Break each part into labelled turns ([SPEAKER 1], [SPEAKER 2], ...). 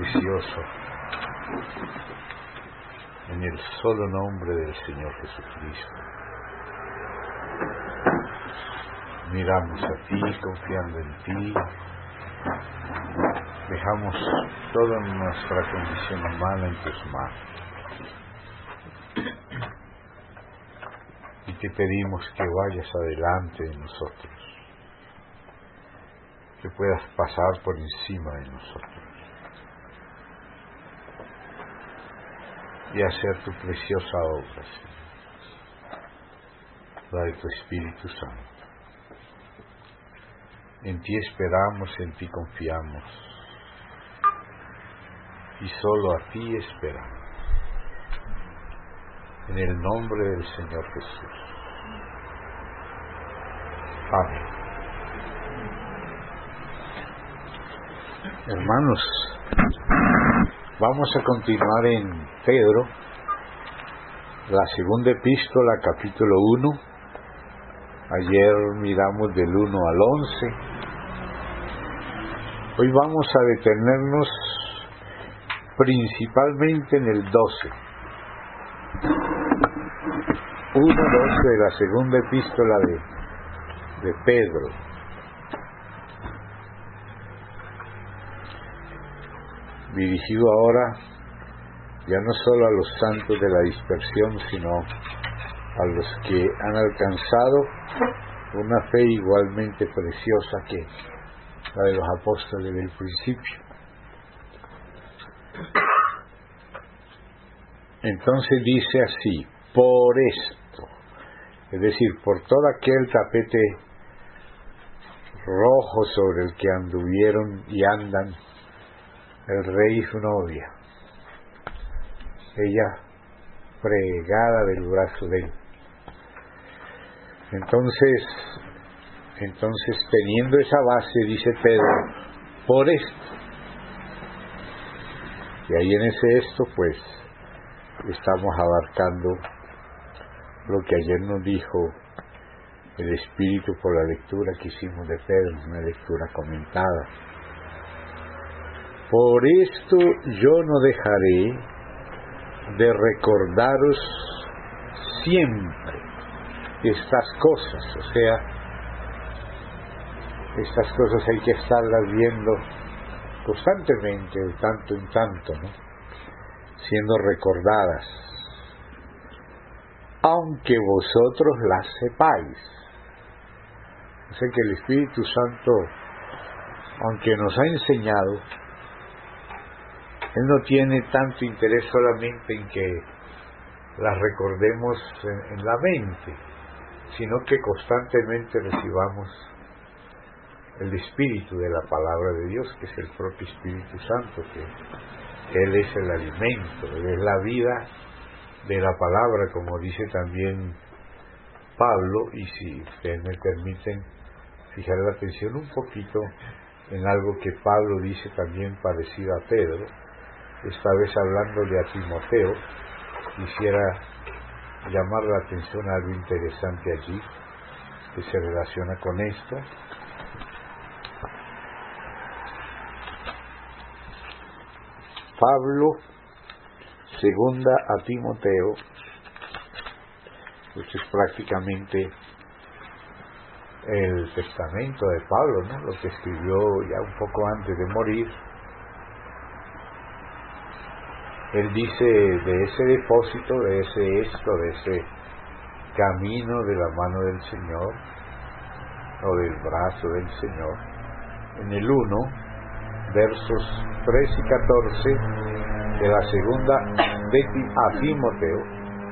[SPEAKER 1] precioso, en el solo nombre del Señor Jesucristo. Miramos a ti, confiando en ti. Dejamos toda nuestra condición humana en tus manos. Y te pedimos que vayas adelante de nosotros, que puedas pasar por encima de nosotros y hacer tu preciosa obra, Señor, la de tu Espíritu Santo. En ti esperamos, en ti confiamos y solo a ti esperamos. En el nombre del Señor Jesús. Amén. Hermanos, vamos a continuar en Pedro, la segunda epístola, capítulo 1. Ayer miramos del 1 al 11. Hoy vamos a detenernos principalmente en el 12. 1:12 de la segunda epístola de Pedro. Dirigido ahora ya no solo a los santos de la dispersión, sino a los que han alcanzado una fe igualmente preciosa que la de los apóstoles del principio. Entonces dice así: por esto, es decir, por todo aquel tapete rojo sobre el que anduvieron y andan el rey y su novia, ella pregada del brazo de él. Entonces teniendo esa base, dice Pedro, por esto. Y ahí en ese esto, pues, estamos abarcando lo que ayer nos dijo el Espíritu por la lectura que hicimos de Pedro, una lectura comentada. Por esto yo no dejaré de recordaros siempre estas cosas, o sea, estas cosas hay que estarlas viendo constantemente, de tanto en tanto, ¿no? Siendo recordadas, aunque vosotros las sepáis. O sea que el Espíritu Santo, aunque nos ha enseñado, Él no tiene tanto interés solamente en que las recordemos en la mente, sino que constantemente recibamos el espíritu de la palabra de Dios, que es el propio Espíritu Santo, que Él es el alimento, Él es la vida de la palabra, como dice también Pablo. Y si ustedes me permiten fijar la atención un poquito en algo que Pablo dice también parecido a Pedro, esta vez hablándole a Timoteo, quisiera llamar la atención a algo interesante allí que se relaciona con esto. Pablo, segunda a Timoteo, pues es prácticamente el testamento de Pablo, ¿no? Lo que escribió ya un poco antes de morir. Él dice de ese depósito, de ese camino de la mano del Señor, o del brazo del Señor, en el 1, versos 3 y 14 de la segunda a Timoteo.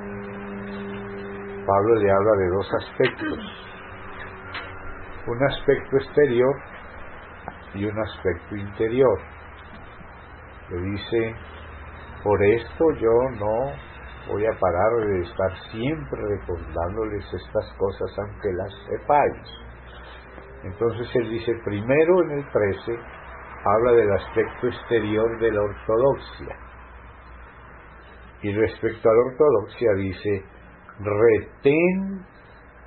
[SPEAKER 1] Pablo le habla de dos aspectos: un aspecto exterior y un aspecto interior. Le dice: por esto yo no voy a parar de estar siempre recordándoles estas cosas, aunque las sepáis. Entonces él dice, primero en el 13, habla del aspecto exterior de la ortodoxia. Y respecto a la ortodoxia dice, retén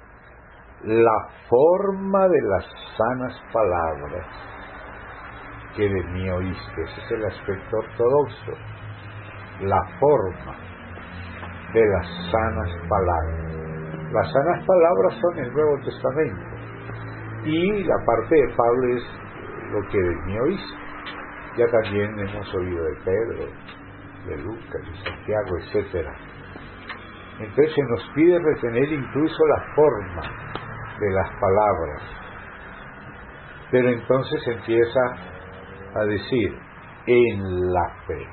[SPEAKER 1] la forma de las sanas palabras que de mí oíste. Ese es el aspecto ortodoxo, la forma de las sanas palabras. Las sanas palabras son el Nuevo Testamento, y la parte de Pablo es lo que de mí oíste. Ya también hemos oído de Pedro, de Lucas, de Santiago, etcétera. Entonces se nos pide retener incluso la forma de las palabras. Pero entonces empieza a decir, en la fe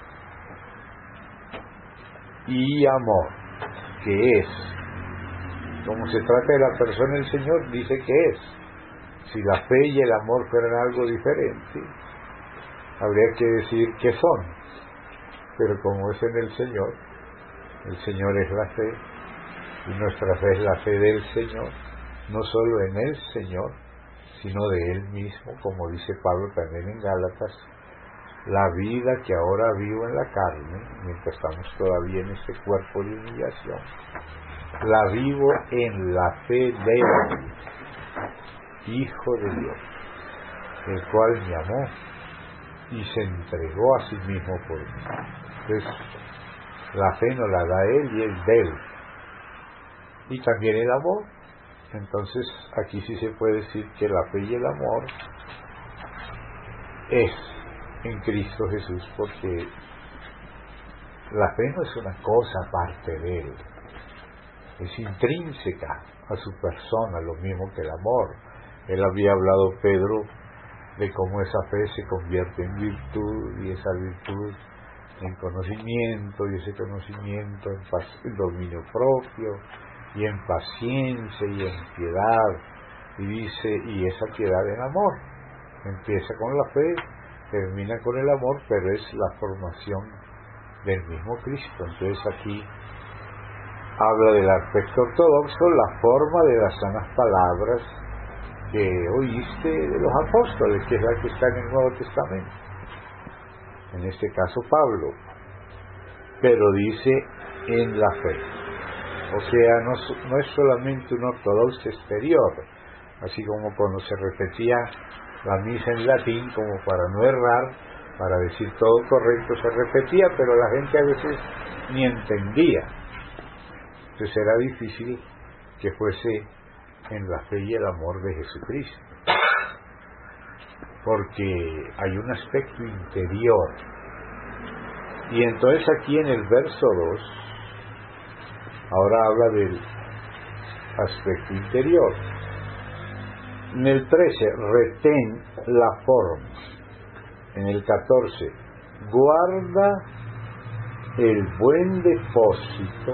[SPEAKER 1] y amor, que es, como se trata de la persona del Señor, dice que es. Si la fe y el amor fueran algo diferente, habría que decir que son. Pero como es en el Señor es la fe, y nuestra fe es la fe del Señor, no solo en el Señor, sino de Él mismo, como dice Pablo también en Gálatas, la vida que ahora vivo en la carne, mientras estamos todavía en este cuerpo de humillación, la vivo en la fe del Hijo de Dios, el cual me amó y se entregó a sí mismo por mí. Entonces, la fe nos la da Él y es de Él. Y también el amor. Entonces, aquí sí se puede decir que la fe y el amor es en Cristo Jesús, porque la fe no es una cosa aparte de Él, es intrínseca a su persona, lo mismo que el amor. Él había hablado, Pedro, de cómo esa fe se convierte en virtud, y esa virtud en conocimiento, y ese conocimiento en dominio propio, y en paciencia, y en piedad, y dice, y esa piedad en amor. Empieza con la fe, termina con el amor, pero es la formación del mismo Cristo. Entonces aquí habla del aspecto ortodoxo, la forma de las sanas palabras que oíste de los apóstoles, que es la que está en el Nuevo Testamento, en este caso Pablo, pero dice en la fe. O sea, no es solamente un ortodoxo exterior, así como cuando se repetía la misa en latín, como para no errar, para decir todo correcto, se repetía, pero la gente a veces ni entendía. Entonces era difícil que fuese en la fe y el amor de Jesucristo, porque hay un aspecto interior. Y entonces aquí en el verso 2 ahora habla del aspecto interior. En el 13, retén la forma. En el 14, guarda el buen depósito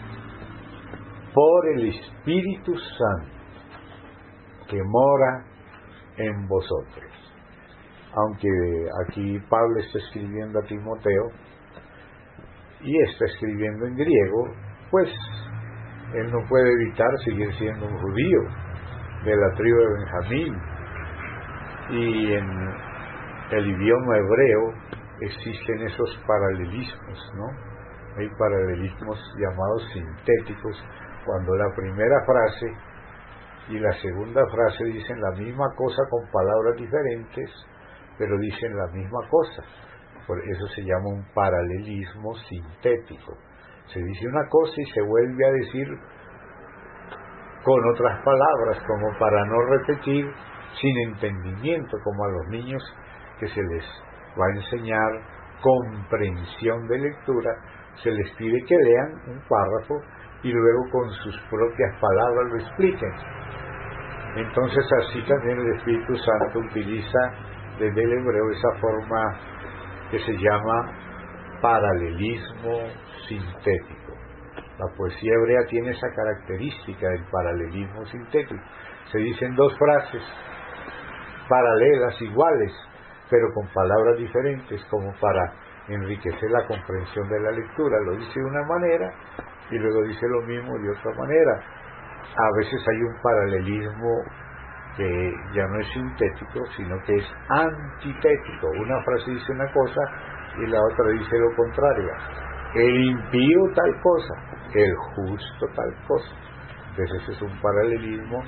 [SPEAKER 1] por el Espíritu Santo que mora en vosotros. Aunque aquí Pablo está escribiendo a Timoteo y está escribiendo en griego, pues él no puede evitar seguir siendo un judío de la tribu de Benjamín, y en el idioma hebreo existen esos paralelismos, ¿no? Hay paralelismos llamados sintéticos, cuando la primera frase y la segunda frase dicen la misma cosa con palabras diferentes, pero dicen la misma cosa. Por eso se llama un paralelismo sintético. Se dice una cosa y se vuelve a decir con otras palabras, como para no repetir sin entendimiento, como a los niños que se les va a enseñar comprensión de lectura, se les pide que lean un párrafo y luego con sus propias palabras lo expliquen. Entonces así también el Espíritu Santo utiliza desde el hebreo esa forma que se llama paralelismo sintético. La poesía hebrea tiene esa característica del paralelismo sintético. Se dicen dos frases paralelas, iguales, pero con palabras diferentes, como para enriquecer la comprensión de la lectura. Lo dice de una manera y luego dice lo mismo de otra manera. A veces hay un paralelismo que ya no es sintético, sino que es antitético. Una frase dice una cosa y la otra dice lo contrario. El impío tal cosa, el justo tal cosa. Entonces ese es un paralelismo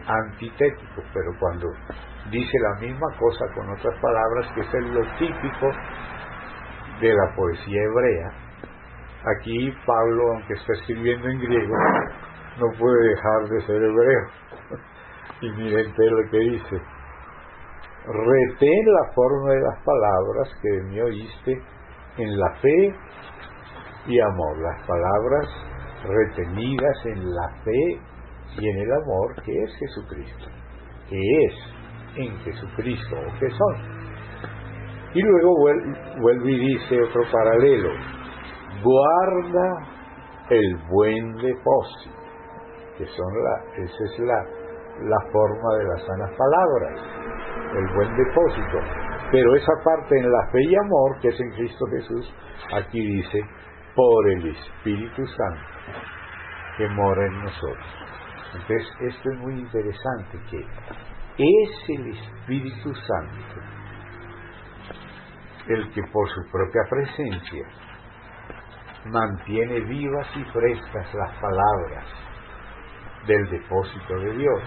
[SPEAKER 1] antitético, pero cuando dice la misma cosa con otras palabras, que es lo típico de la poesía hebrea, aquí Pablo, aunque está escribiendo en griego, no puede dejar de ser hebreo. Y miren lo que dice: retén la forma de las palabras que de mí oíste en la fe y amor. Las palabras retenidas en la fe y en el amor, que es Jesucristo, que es en Jesucristo, o que son. Y luego vuelve y dice otro paralelo: guarda el buen depósito, que esa es la forma de las sanas palabras, el buen depósito. Pero esa parte en la fe y amor, que es en Cristo Jesús, aquí dice: por el Espíritu Santo que mora en nosotros. Entonces esto es muy interesante, que es el Espíritu Santo el que por su propia presencia mantiene vivas y frescas las palabras del depósito de Dios.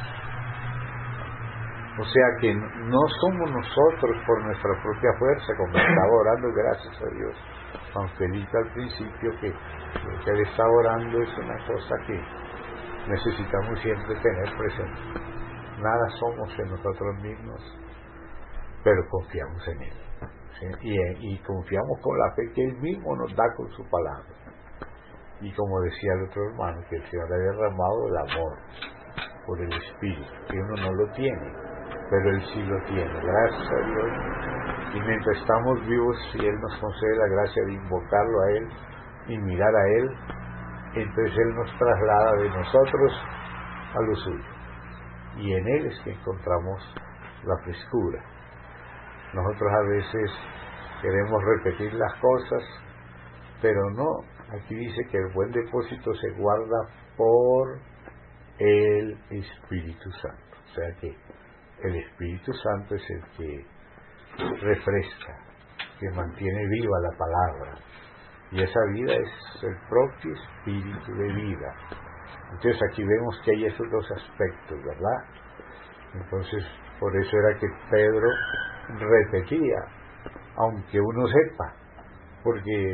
[SPEAKER 1] O sea que no somos nosotros por nuestra propia fuerza, como estaba orando, gracias a Dios, San Felipe al principio, que lo que él está orando es una cosa que necesitamos siempre tener presente. Nada somos en nosotros mismos, pero confiamos en Él, ¿sí? Y confiamos con la fe que Él mismo nos da con su palabra. Y como decía el otro hermano, que el Señor ha derramado el amor por el Espíritu, que uno no lo tiene, pero Él sí lo tiene, gracias a Dios. Y mientras estamos vivos, si Él nos concede la gracia de invocarlo a Él y mirar a Él, entonces Él nos traslada de nosotros a lo suyo. Y en Él es que encontramos la frescura. Nosotros a veces queremos repetir las cosas, pero no. Aquí dice que el buen depósito se guarda por el Espíritu Santo. O sea que el Espíritu Santo es el que refresca, que mantiene viva la palabra. Y esa vida es el propio Espíritu de vida. Entonces aquí vemos que hay esos dos aspectos, ¿verdad? Entonces por eso era que Pedro repetía, aunque uno sepa, porque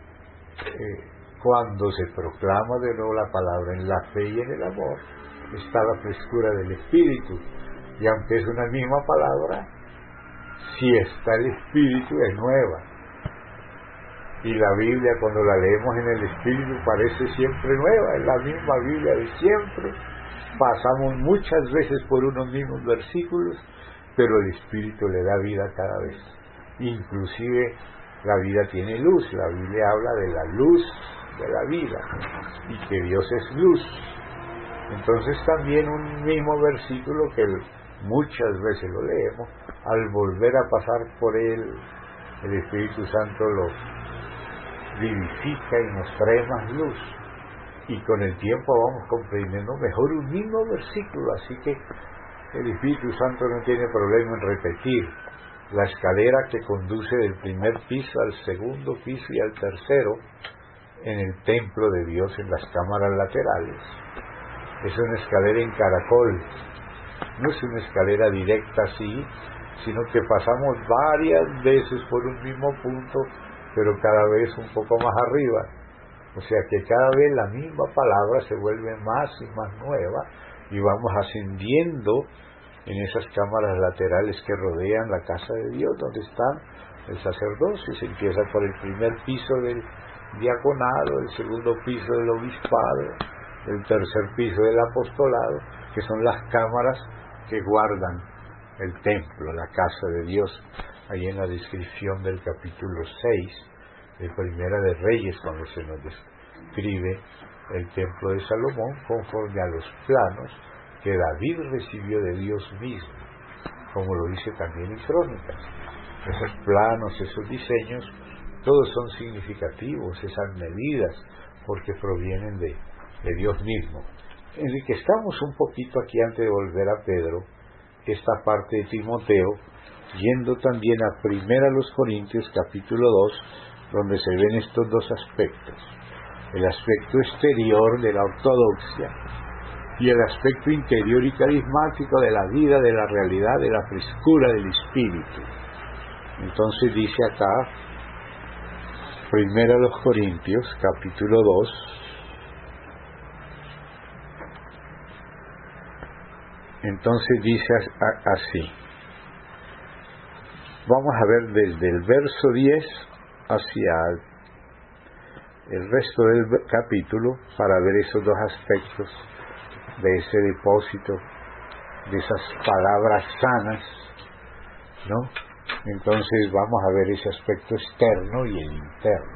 [SPEAKER 1] cuando se proclama de nuevo la palabra en la fe y en el amor, está la frescura del Espíritu. Y aunque es una misma palabra, si está el Espíritu es nueva. Y la Biblia, cuando la leemos en el Espíritu, parece siempre nueva, es la misma Biblia de siempre. Pasamos muchas veces por unos mismos versículos, pero el Espíritu le da vida cada vez. Inclusive la vida tiene luz, la Biblia habla de la luz de la vida, y que Dios es luz. Entonces también un mismo versículo que muchas veces lo leemos, al volver a pasar por él, el Espíritu Santo lo vivifica y nos trae más luz, y con el tiempo vamos comprendiendo mejor un mismo versículo. Así que el Espíritu Santo no tiene problema en repetir la escalera que conduce del primer piso al segundo piso y al tercero en el templo de Dios, en las cámaras laterales. Es una escalera en caracol, no es una escalera directa así, sino que pasamos varias veces por un mismo punto, pero cada vez un poco más arriba. O sea que cada vez la misma palabra se vuelve más y más nueva, y vamos ascendiendo en esas cámaras laterales que rodean la casa de Dios, donde está el sacerdocio. Se empieza por el primer piso del diaconado, el segundo piso del obispado, el tercer piso del apostolado, que son las cámaras que guardan el templo, la casa de Dios. Ahí en la descripción del capítulo 6 de Primera de Reyes, cuando se nos describe el templo de Salomón conforme a los planos que David recibió de Dios mismo, como lo dice también en Crónicas. Esos planos, esos diseños, todos son significativos, esas medidas, porque provienen de Dios mismo. En el que estamos un poquito aquí antes de volver a Pedro, esta parte de Timoteo, yendo también a Primera los Corintios capítulo 2, donde se ven estos dos aspectos: el aspecto exterior de la ortodoxia y el aspecto interior y carismático de la vida, de la realidad, de la frescura del espíritu. Entonces dice acá, 1 Corintios, capítulo 2, entonces dice así, vamos a ver desde el verso 10 hacia el resto del capítulo para ver esos dos aspectos de ese depósito, de esas palabras sanas, ¿no? Entonces vamos a ver ese aspecto externo y el interno.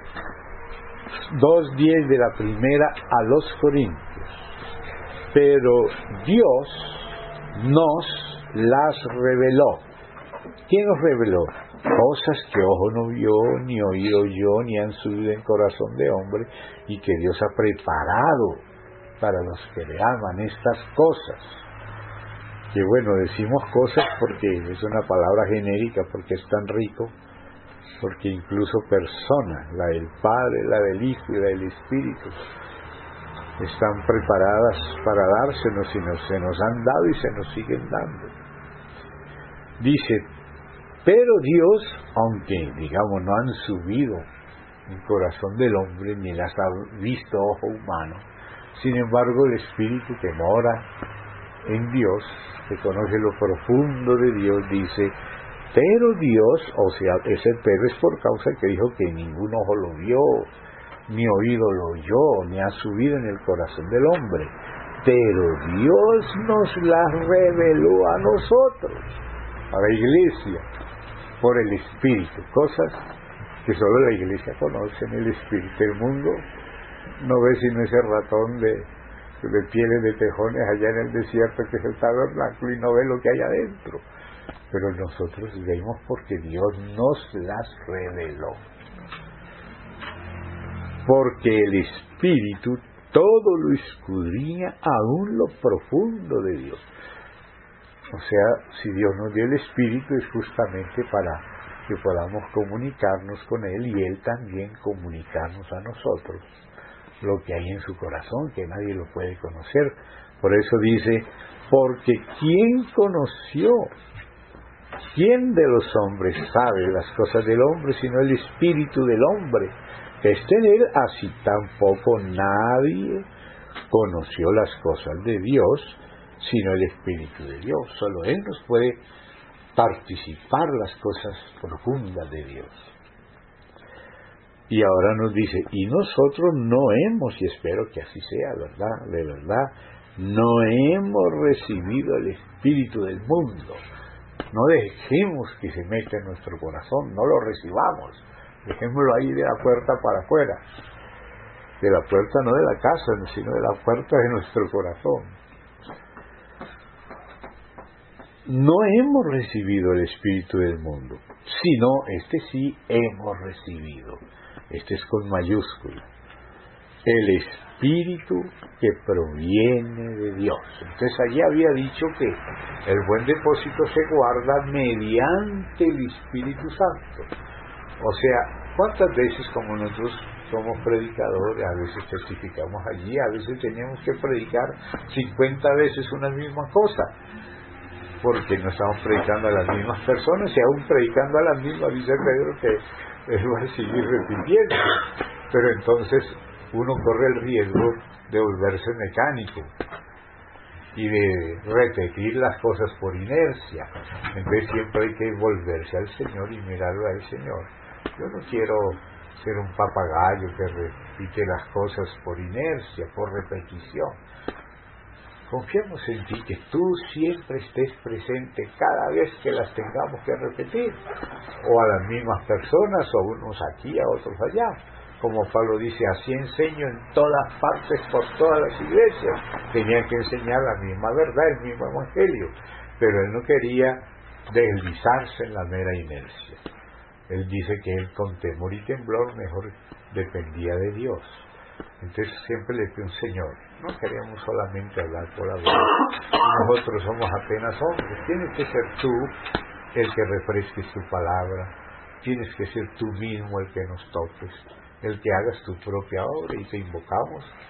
[SPEAKER 1] 2:10 de la primera a los Corintios. Pero Dios nos las reveló. ¿Quién nos reveló? Cosas que ojo no vio, ni oído oyó, ni han subido en corazón de hombre, y que Dios ha preparado para los que le aman estas cosas. Que bueno, decimos cosas porque es una palabra genérica, porque es tan rico, porque incluso personas, la del Padre, la del Hijo y la del Espíritu, están preparadas para dársenos y se nos han dado y se nos siguen dando. Dice, pero Dios, aunque digamos no han subido en corazón del hombre ni las ha visto ojo humano, sin embargo el Espíritu que mora en Dios, que conoce lo profundo de Dios, dice, pero Dios, o sea, ese pero es por causa que dijo que ningún ojo lo vio, ni oído lo oyó, ni ha subido en el corazón del hombre, pero Dios nos las reveló a nosotros, a la iglesia, por el Espíritu, cosas que solo la iglesia conoce en el Espíritu. El mundo no ve sino ese ratón de pieles de tejones allá en el desierto que es el tabernáculo y no ve lo que hay adentro, pero nosotros vemos porque Dios nos las reveló. Porque el Espíritu todo lo escudriña, aún lo profundo de Dios. O sea, si Dios nos dio el Espíritu es justamente para que podamos comunicarnos con Él y Él también comunicarnos a nosotros lo que hay en su corazón, que nadie lo puede conocer. Por eso dice, porque ¿quién conoció? ¿Quién de los hombres sabe las cosas del hombre sino el Espíritu del hombre que está en él? Así tampoco nadie conoció las cosas de Dios sino el Espíritu de Dios. Solo Él nos puede participar las cosas profundas de Dios. Y ahora nos dice, y nosotros no hemos, y espero que así sea, ¿verdad? De verdad, no hemos recibido el Espíritu del mundo. No dejemos que se meta en nuestro corazón, no lo recibamos. Dejémoslo ahí de la puerta para afuera. De la puerta no de la casa, sino de la puerta de nuestro corazón. No hemos recibido el Espíritu del mundo, sino este sí hemos recibido. Este es con mayúscula. El Espíritu que proviene de Dios. Entonces allí había dicho que el buen depósito se guarda mediante el Espíritu Santo. O sea, ¿cuántas veces como nosotros somos predicadores, a veces testificamos allí, a veces tenemos que predicar 50 veces una misma cosa? Porque no estamos predicando a las mismas personas, y aún predicando a las mismas, dice Pedro que él va a seguir repitiendo. Pero entonces uno corre el riesgo de volverse mecánico y de repetir las cosas por inercia. Entonces siempre hay que volverse al Señor y mirarlo al Señor. Yo no quiero ser un papagayo que repite las cosas por inercia, por repetición. Confiemos en ti, que tú siempre estés presente cada vez que las tengamos que repetir, o a las mismas personas, o unos aquí, a otros allá. Como Pablo dice, así enseño en todas partes, por todas las iglesias. Tenía que enseñar la misma verdad, el mismo evangelio, pero él no quería deslizarse en la mera inercia. Él dice que él con temor y temblor mejor dependía de Dios. Entonces siempre le pido, Señor, no queremos solamente hablar por hablar, nosotros somos apenas hombres, tienes que ser tú el que refresques tu palabra, tienes que ser tú mismo el que nos toques, el que hagas tu propia obra, y te invocamos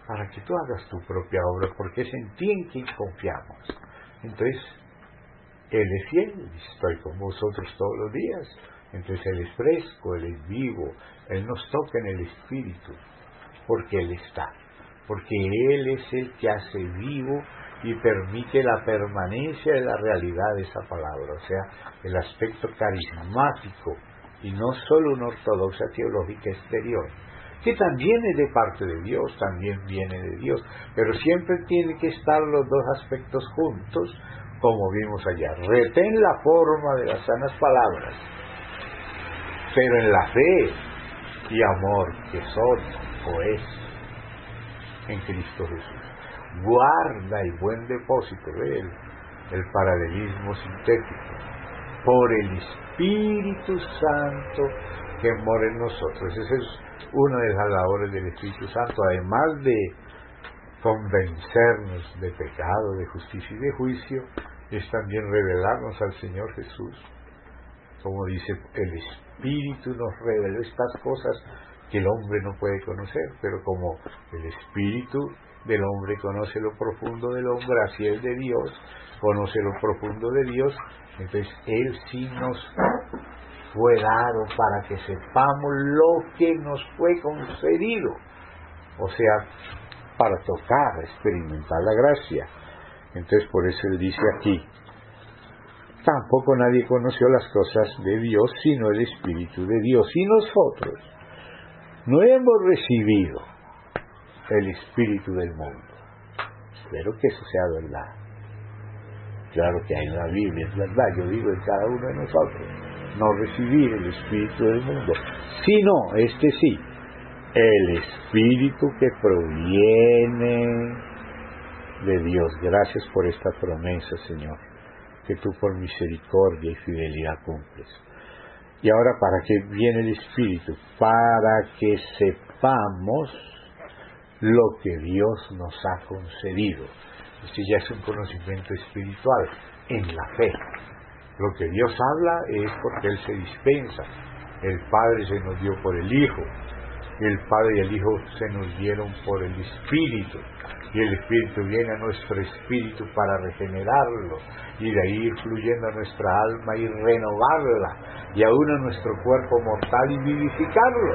[SPEAKER 1] para que tú hagas tu propia obra, porque es en ti en quien confiamos. Entonces, Él es fiel, estoy con vosotros todos los días. Entonces Él es fresco, Él es vivo, Él nos toca en el espíritu, porque Él está, porque Él es el que hace vivo y permite la permanencia de la realidad de esa palabra, o sea, el aspecto carismático, y no solo una ortodoxia teológica exterior, que también es de parte de Dios, también viene de Dios, pero siempre tiene que estar los dos aspectos juntos, como vimos allá. Retén la forma de las sanas palabras, pero en la fe y amor que son o es en Cristo Jesús. Guarda el buen depósito de Él, el paralelismo sintético, por el Espíritu Santo que mora en nosotros. Esa es una de las labores del Espíritu Santo, además de convencernos de pecado, de justicia y de juicio, es también revelarnos al Señor Jesús. Como dice, el Espíritu nos reveló estas cosas que el hombre no puede conocer, pero como el Espíritu del hombre conoce lo profundo del hombre, así el de Dios conoce lo profundo de Dios, entonces Él sí nos fue dado para que sepamos lo que nos fue concedido, o sea, para tocar, experimentar la gracia. Entonces por eso Él dice aquí, tampoco nadie conoció las cosas de Dios sino el Espíritu de Dios, y nosotros no hemos recibido el espíritu del mundo. Espero que eso sea verdad. Claro que hay en la Biblia, es verdad, yo digo en cada uno de nosotros, no recibir el espíritu del mundo, sino, este sí, el espíritu que proviene de Dios. Gracias por esta promesa, Señor, que tú por misericordia y fidelidad cumples. Y ahora, ¿para qué viene el Espíritu? Para que sepamos lo que Dios nos ha concedido. Este ya es un conocimiento espiritual, en la fe. Lo que Dios habla es porque Él se dispensa. El Padre se nos dio por el Hijo, y el Padre y el Hijo se nos dieron por el Espíritu, y el Espíritu viene a nuestro espíritu para regenerarlo, y de ahí ir fluyendo a nuestra alma y renovarla, y aún a nuestro cuerpo mortal y vivificarlo.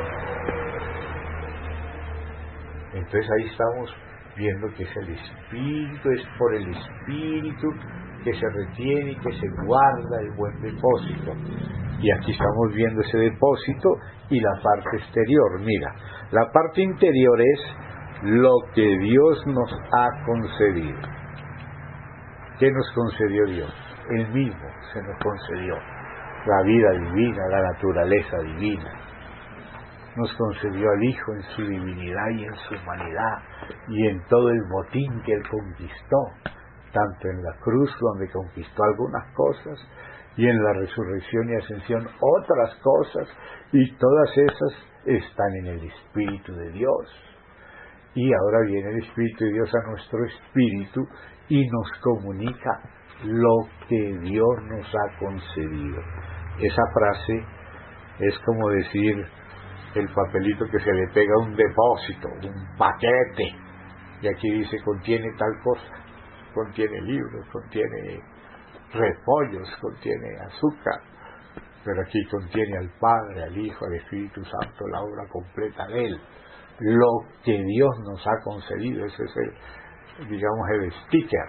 [SPEAKER 1] Entonces ahí estamos viendo que es el Espíritu, es por el Espíritu que se retiene y que se guarda el buen depósito. Y aquí estamos viendo ese depósito y la parte exterior. Mira, la parte interior es lo que Dios nos ha concedido. ¿Qué nos concedió Dios? Él mismo se nos concedió la vida divina, la naturaleza divina. Nos concedió al Hijo en su divinidad y en su humanidad y en todo el botín que Él conquistó, tanto en la cruz donde conquistó algunas cosas y en la resurrección y ascensión otras cosas, y todas esas están en el Espíritu de Dios. Y ahora viene el Espíritu de Dios a nuestro espíritu y nos comunica lo que Dios nos ha concedido. Esa frase es como decir el papelito que se le pega a un depósito, un paquete, y aquí dice contiene tal cosa, contiene libros, contiene repollos, contiene azúcar, pero aquí contiene al Padre, al Hijo, al Espíritu Santo, la obra completa de Él, lo que Dios nos ha concedido. Ese es el, digamos, el sticker.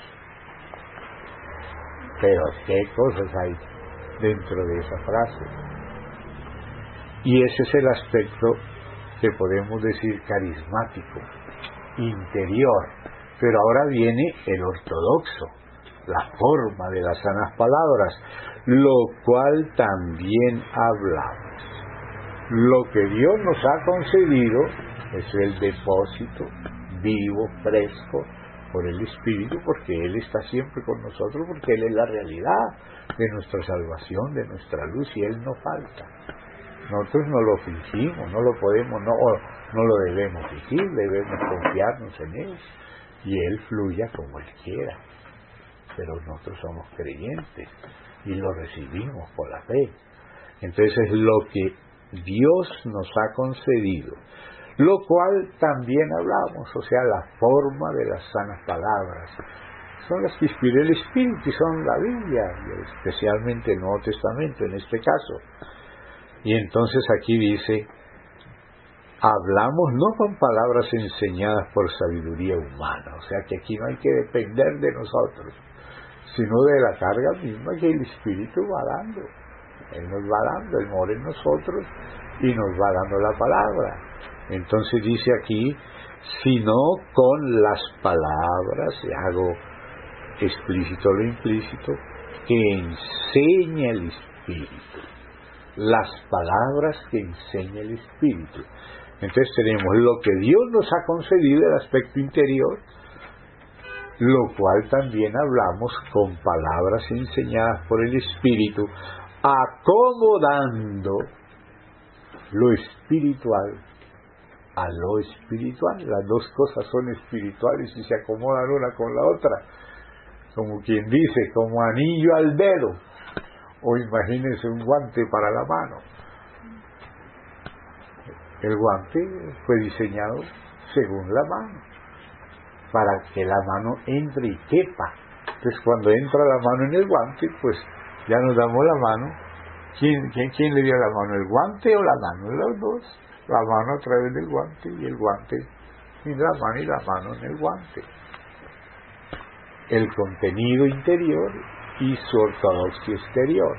[SPEAKER 1] Pero qué cosas hay dentro de esa frase. Y ese es el aspecto que podemos decir carismático, interior. Pero ahora viene el ortodoxo, la forma de las sanas palabras, lo cual también hablamos. Lo que Dios nos ha concedido es el depósito vivo, fresco, por el Espíritu, porque Él está siempre con nosotros, porque Él es la realidad de nuestra salvación, de nuestra luz, y Él no falta. Nosotros no lo fingimos, no lo podemos, no lo debemos fingir, debemos confiarnos en Él, y Él fluya como Él quiera. Pero nosotros somos creyentes y lo recibimos por la fe. Entonces es lo que Dios nos ha concedido, lo cual también hablamos, o sea, la forma de las sanas palabras. Son las que inspiró el Espíritu y son la Biblia, y especialmente el Nuevo Testamento en este caso. Y entonces aquí dice, hablamos no con palabras enseñadas por sabiduría humana, o sea que aquí no hay que depender de nosotros, sino de la carga misma que el Espíritu va dando. Él nos va dando, Él mora en nosotros y nos va dando la palabra. Entonces dice aquí, sino con las palabras, y hago explícito lo implícito, que enseña el Espíritu. Las palabras que enseña el Espíritu. Entonces tenemos lo que Dios nos ha concedido, el aspecto interior, lo cual también hablamos con palabras enseñadas por el Espíritu, acomodando lo espiritual a lo espiritual. Las dos cosas son espirituales y se acomodan una con la otra, como quien dice, como anillo al dedo, o imagínense un guante para la mano. El guante fue diseñado según la mano, para que la mano entre y quepa. Entonces cuando entra la mano en el guante, pues ya nos damos la mano. ¿Quién le dio la mano? ¿El guante o la mano? Los dos. La mano a través del guante y el guante en la mano y la mano en el guante. El contenido interior y su ortodoxia exterior,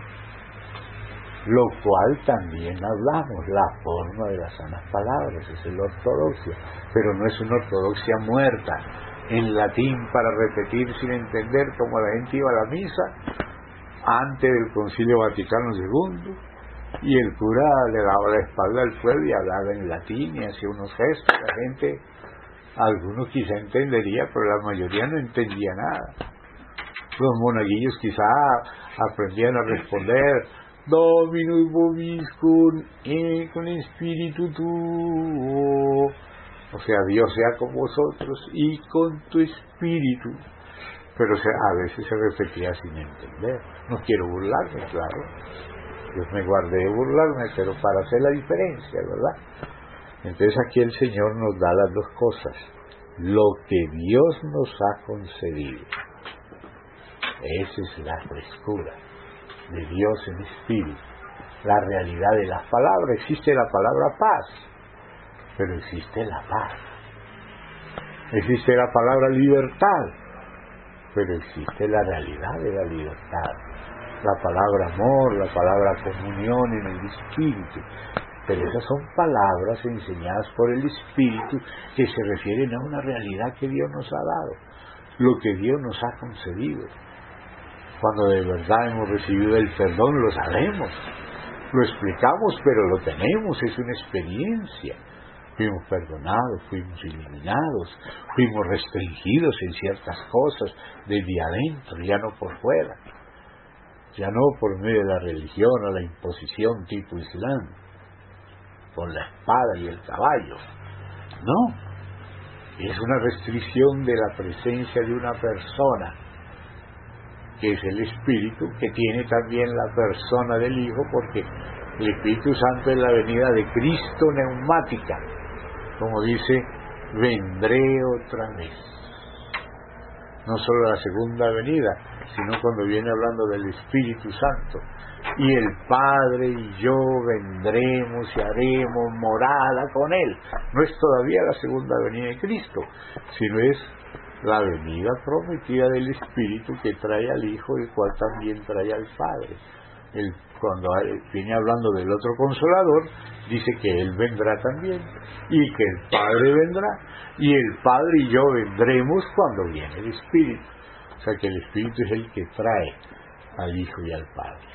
[SPEAKER 1] lo cual también hablamos, la forma de las sanas palabras, esa es la ortodoxia, pero no es una ortodoxia muerta, en latín para repetir sin entender, como la gente iba a la misa antes del Concilio Vaticano II, y el cura le daba la espalda al pueblo y hablaba en latín y hacía unos gestos. La gente, algunos quizá entendería, pero la mayoría no entendía nada. Los monaguillos quizá aprendían a responder Dominus vobiscum con espíritu tuo, o sea, Dios sea con vosotros y con tu espíritu, pero a veces se repetía sin entender. No quiero burlarme, claro, Dios me guarde de burlarme, pero para hacer la diferencia, ¿verdad? Entonces aquí el Señor nos da las dos cosas, lo que Dios nos ha concedido. Esa es la frescura de Dios en espíritu, la realidad de las palabras. Existe la palabra paz, pero existe la paz. Existe la palabra libertad, pero existe la realidad de la libertad. La palabra amor, la palabra comunión en el espíritu. Pero esas son palabras enseñadas por el Espíritu que se refieren a una realidad que Dios nos ha dado, lo que Dios nos ha concedido. Cuando de verdad hemos recibido el perdón, lo sabemos, lo explicamos, pero lo tenemos, es una experiencia. Fuimos perdonados, fuimos iluminados, fuimos restringidos en ciertas cosas desde adentro, ya no por fuera, ya no por medio de la religión o la imposición tipo Islam, con la espada y el caballo. No, es una restricción de la presencia de una persona, que es el Espíritu, que tiene también la persona del Hijo, porque el Espíritu Santo es la venida de Cristo neumática, como dice, vendré otra vez. No solo la segunda venida, sino cuando viene hablando del Espíritu Santo. Y el Padre y yo vendremos y haremos morada con Él. No es todavía la segunda venida de Cristo, sino es la venida prometida del Espíritu que trae al Hijo, el cual también trae al Padre. Cuando viene hablando del otro Consolador, dice que Él vendrá también, y que el Padre vendrá, y el Padre y yo vendremos cuando viene el Espíritu. O sea que el Espíritu es el que trae al Hijo y al Padre.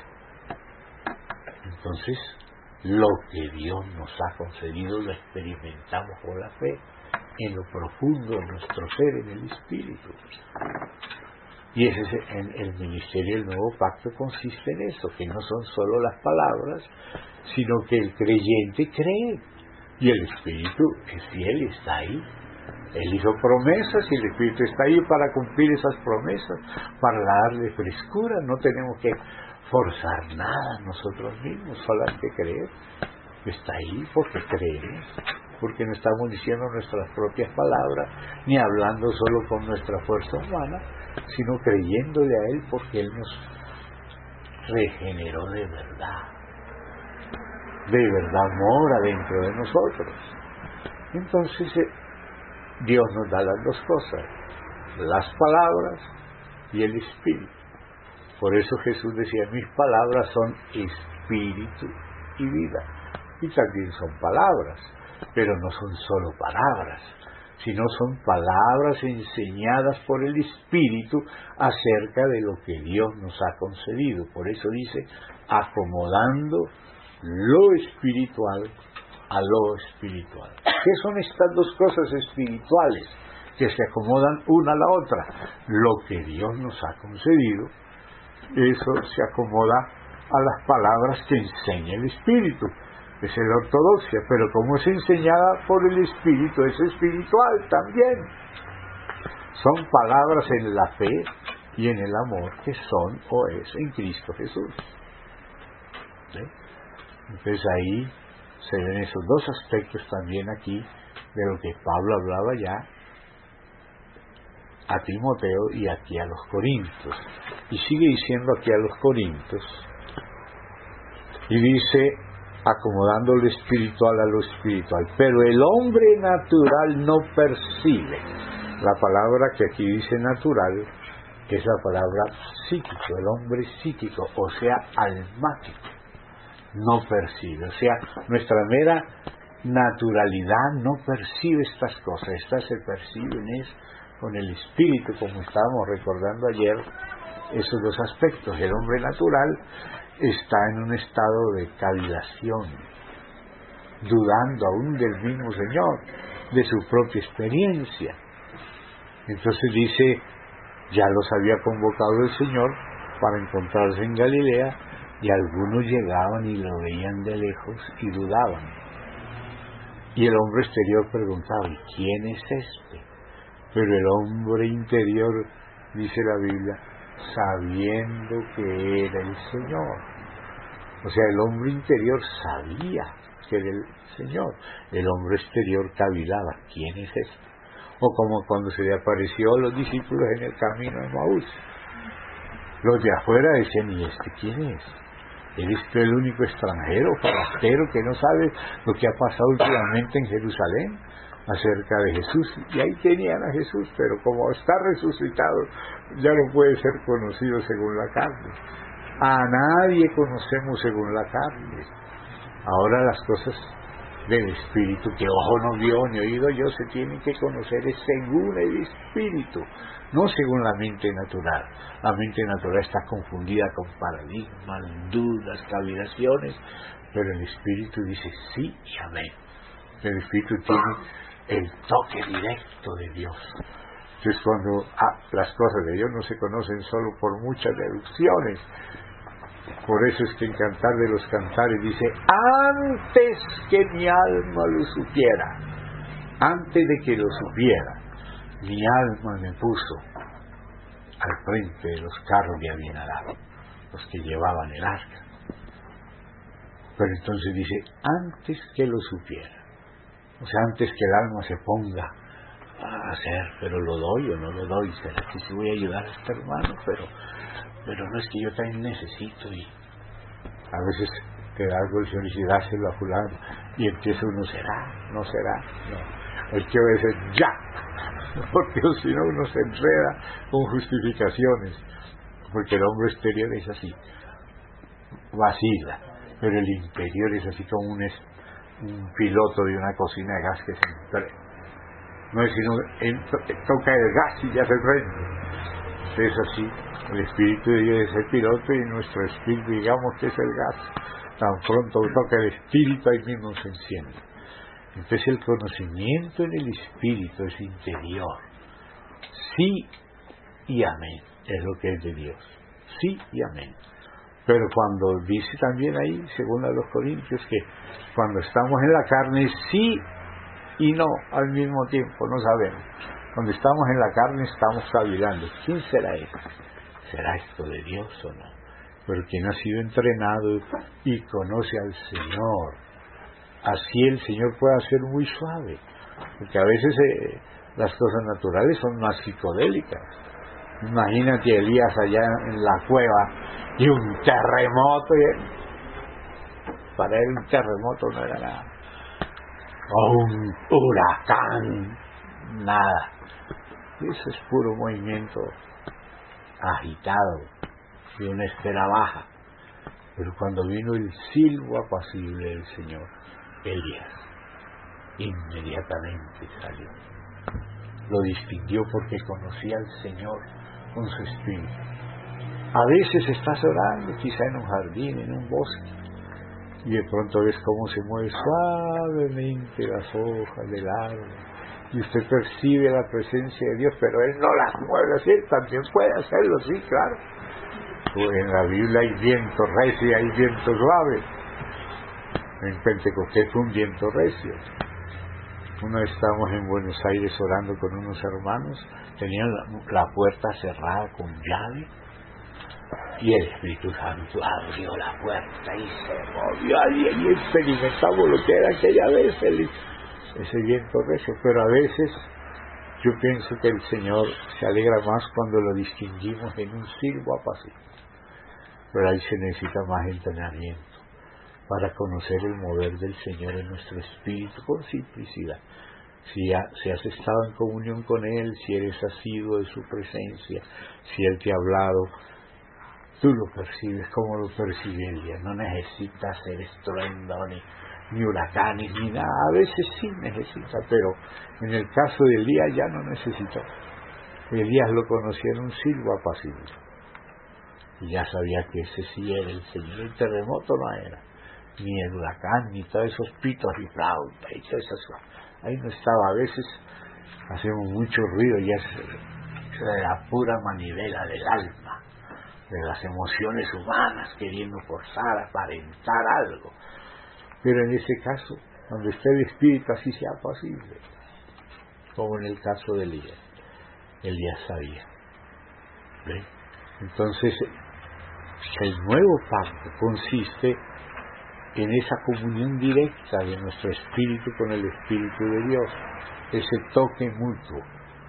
[SPEAKER 1] Entonces, lo que Dios nos ha concedido lo experimentamos por la fe, en lo profundo de nuestro ser, en el Espíritu. Y ese es el ministerio del Nuevo Pacto, consiste en eso, que no son solo las palabras, sino que el creyente cree, y el Espíritu es fiel y está ahí. Él hizo promesas y el Espíritu está ahí para cumplir esas promesas, para darle frescura. No tenemos que forzar nada nosotros mismos, solamente creer. Está ahí porque creemos. porque no estamos diciendo nuestras propias palabras, ni hablando solo con nuestra fuerza humana, sino creyéndole a Él porque Él nos regeneró de verdad mora dentro de nosotros. Entonces Dios nos da las dos cosas, las palabras y el Espíritu. Por eso Jesús decía, mis palabras son espíritu y vida. Y también son palabras, pero no son solo palabras, sino son palabras enseñadas por el Espíritu acerca de lo que Dios nos ha concedido. Por eso dice, acomodando lo espiritual a lo espiritual. ¿Qué son estas dos cosas espirituales que se acomodan una a la otra? Lo que Dios nos ha concedido, eso se acomoda a las palabras que enseña el Espíritu. Es la ortodoxia, pero como es enseñada por el Espíritu, es espiritual también. Son palabras en la fe y en el amor que son o es en Cristo Jesús. ¿Sí? Entonces ahí se ven esos dos aspectos también aquí de lo que Pablo hablaba ya a Timoteo y aquí a los Corintios. Y sigue diciendo aquí a los Corintios, y dice, acomodando lo espiritual a lo espiritual. Pero el hombre natural no percibe. La palabra que aquí dice natural es la palabra psíquico, el hombre psíquico, o sea, almático. No percibe, o sea, nuestra mera naturalidad no percibe estas cosas. Estas se perciben con el espíritu, como estábamos recordando ayer, esos dos aspectos. El hombre natural está en un estado de cavilación, dudando aún del mismo Señor, de su propia experiencia. Entonces dice, ya los había convocado el Señor para encontrarse en Galilea, y algunos llegaban y lo veían de lejos y dudaban. Y el hombre exterior preguntaba, ¿y quién es este? Pero el hombre interior, dice la Biblia, sabiendo que era el Señor. O sea, el hombre interior sabía que era el Señor. El hombre exterior cavilaba, ¿quién es este? O como cuando se le apareció a los discípulos en el camino de Maús. Los de afuera decían, ¿y este quién es? ¿Eres tú el único extranjero, forastero, que no sabe lo que ha pasado últimamente en Jerusalén acerca de Jesús? Y ahí tenían a Jesús, pero como está resucitado, ya no puede ser conocido según la carne. A nadie conocemos según la carne. Ahora las cosas del Espíritu, que ojo no vio ni oído yo, se tienen que conocer es según el Espíritu, no según la mente natural. La mente natural está confundida con paradigmas, dudas, cavilaciones, pero el Espíritu dice sí y amén. El Espíritu tiene el toque directo de Dios. Entonces cuando las cosas de Dios no se conocen solo por muchas deducciones. Por eso es que en Cantar de los Cantares dice, antes que mi alma lo supiera, antes de que lo supiera, mi alma me puso al frente de los carros de Abinadab, los que llevaban el arca. Pero entonces dice, antes que lo supiera, o sea, antes que el alma se ponga a hacer, pero lo doy o no lo doy, será que sí voy a ayudar a este hermano, pero no es que yo también necesito, y a veces te da algo el Señor y dice, dáselo a fulano, y empieza uno, no, hay que obedecer ya, porque si no uno se enreda con justificaciones, porque el hombre exterior es así, vacila, pero el interior es así como un piloto de una cocina de gas que se entrega. No es sino toca el gas y ya se prende. Es así. El Espíritu de Dios es el piloto y nuestro espíritu, digamos que es el gas. Tan pronto toca el Espíritu, ahí mismo se enciende. Entonces el conocimiento en el Espíritu es interior. Sí y amén es lo que es de Dios. Sí y amén. Pero cuando dice también ahí, según a los Corintios, que cuando estamos en la carne, sí y no al mismo tiempo, no sabemos. Cuando estamos en la carne estamos cavilando. ¿Quién será esto? ¿Será esto de Dios o no? Pero quien ha sido entrenado y conoce al Señor así el Señor pueda ser muy suave, porque a veces las cosas naturales son más psicodélicas. Imagínate Elías allá en la cueva y un terremoto, para él un terremoto no era nada, o un huracán, nada. Eso es puro movimiento agitado de una esfera baja. Pero cuando vino el silbo apacible del Señor, Elías inmediatamente salió. Lo distinguió porque conocía al Señor con su espíritu. A veces estás orando, quizá en un jardín, en un bosque, y de pronto ves cómo se mueve suavemente las hojas del árbol, y usted percibe la presencia de Dios, pero Él no las mueve así. Él también puede hacerlo, sí, claro. En la Biblia hay viento recio y hay viento suave. En Pentecostés fue un viento recio. Una vez estábamos en Buenos Aires orando con unos hermanos, tenían la puerta cerrada con llave, y el Espíritu Santo abrió la puerta y se movió allí, y experimentamos lo que era aquella vez, ese viento recio. Pero a veces yo pienso que el Señor se alegra más cuando lo distinguimos en un silbo apacible. Pero ahí se necesita más entrenamiento para conocer el mover del Señor en nuestro espíritu con simplicidad. Si has estado en comunión con Él, si eres asiduo de su presencia, si Él te ha hablado, tú lo percibes como lo percibe Elías. No necesitas ser estruendo, ni huracanes, ni nada. A veces sí necesita, pero en el caso de Elías ya no necesitó. Elías lo conocía en un silbo apacible. Y ya sabía que ese sí era el Señor. El terremoto no era, ni el huracán, ni todos esos pitos y flauta y todas esas cosas. Ahí no estaba. A veces hacemos mucho ruido y es de la pura manivela del alma, de las emociones humanas queriendo forzar, aparentar algo. Pero en ese caso, donde esté el espíritu, así sea posible, como en el caso de Elías. Elías sabía. ¿Ve? Entonces, el nuevo pacto consiste en esa comunión directa de nuestro espíritu con el Espíritu de Dios, ese toque mutuo.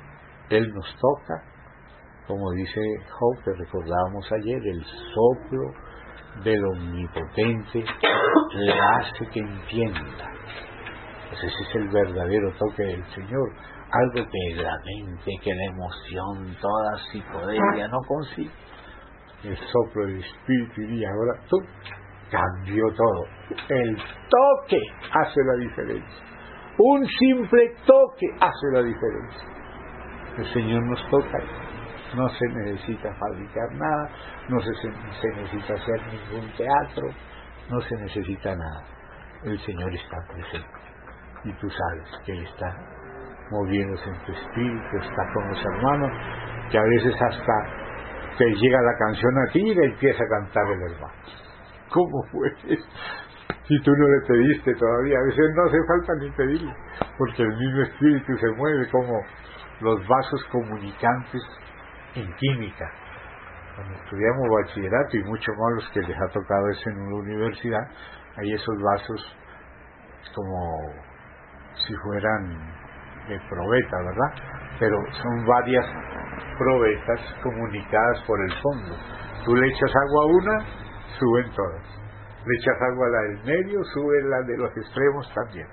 [SPEAKER 1] Él nos toca, como dice Job, que recordábamos ayer, el soplo del Omnipotente le hace que entienda. Pues ese es el verdadero toque del Señor, algo que la mente, que la emoción, toda psicodelia no consigue. El soplo del Espíritu, y ahora tú, cambió todo. El toque hace la diferencia. Un simple toque hace la diferencia. El Señor nos toca. No se necesita fabricar nada, no se necesita hacer ningún teatro, no se necesita nada. El Señor está presente. Y tú sabes que Él está moviéndose en tu espíritu, está con los hermanos, que a veces hasta te llega la canción a ti y le empieza a cantar el hermano. ¿Cómo fue eso? Si tú no le pediste todavía, a veces no hace falta ni pedirle, porque el mismo espíritu se mueve como los vasos comunicantes en química. Cuando estudiamos bachillerato, y mucho más los que les ha tocado eso en una universidad, hay esos vasos como si fueran de probeta, ¿verdad? Pero son varias probetas comunicadas por el fondo. Tú le echas agua a una, suben todas. Le echas agua a la del medio, suben las de los extremos también.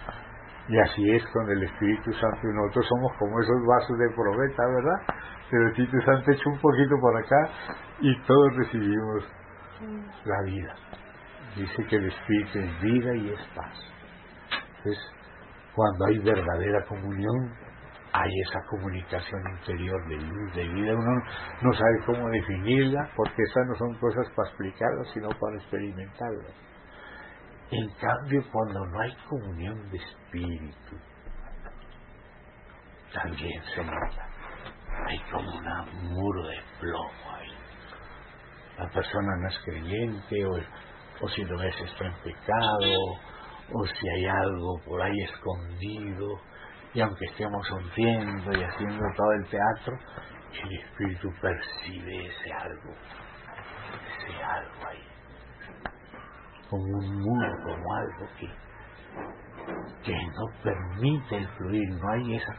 [SPEAKER 1] Y así es con el Espíritu Santo, y nosotros somos como esos vasos de probeta, ¿verdad? El Espíritu Santo echa un poquito por acá y todos recibimos la vida. Dice que el Espíritu es vida y es paz. Entonces, cuando hay verdadera comunión, hay esa comunicación interior de luz, de vida. Uno no sabe cómo definirla, porque esas no son cosas para explicarlas, sino para experimentarlas. En cambio, cuando no hay comunión de espíritu, también se nota. Hay como un muro de plomo ahí. La persona no es creyente, o si lo ves está en pecado, o si hay algo por ahí escondido, y aunque estemos sonriendo y haciendo todo el teatro, el espíritu percibe ese algo ahí, como un muro, como algo que que no permite el fluir, no hay esa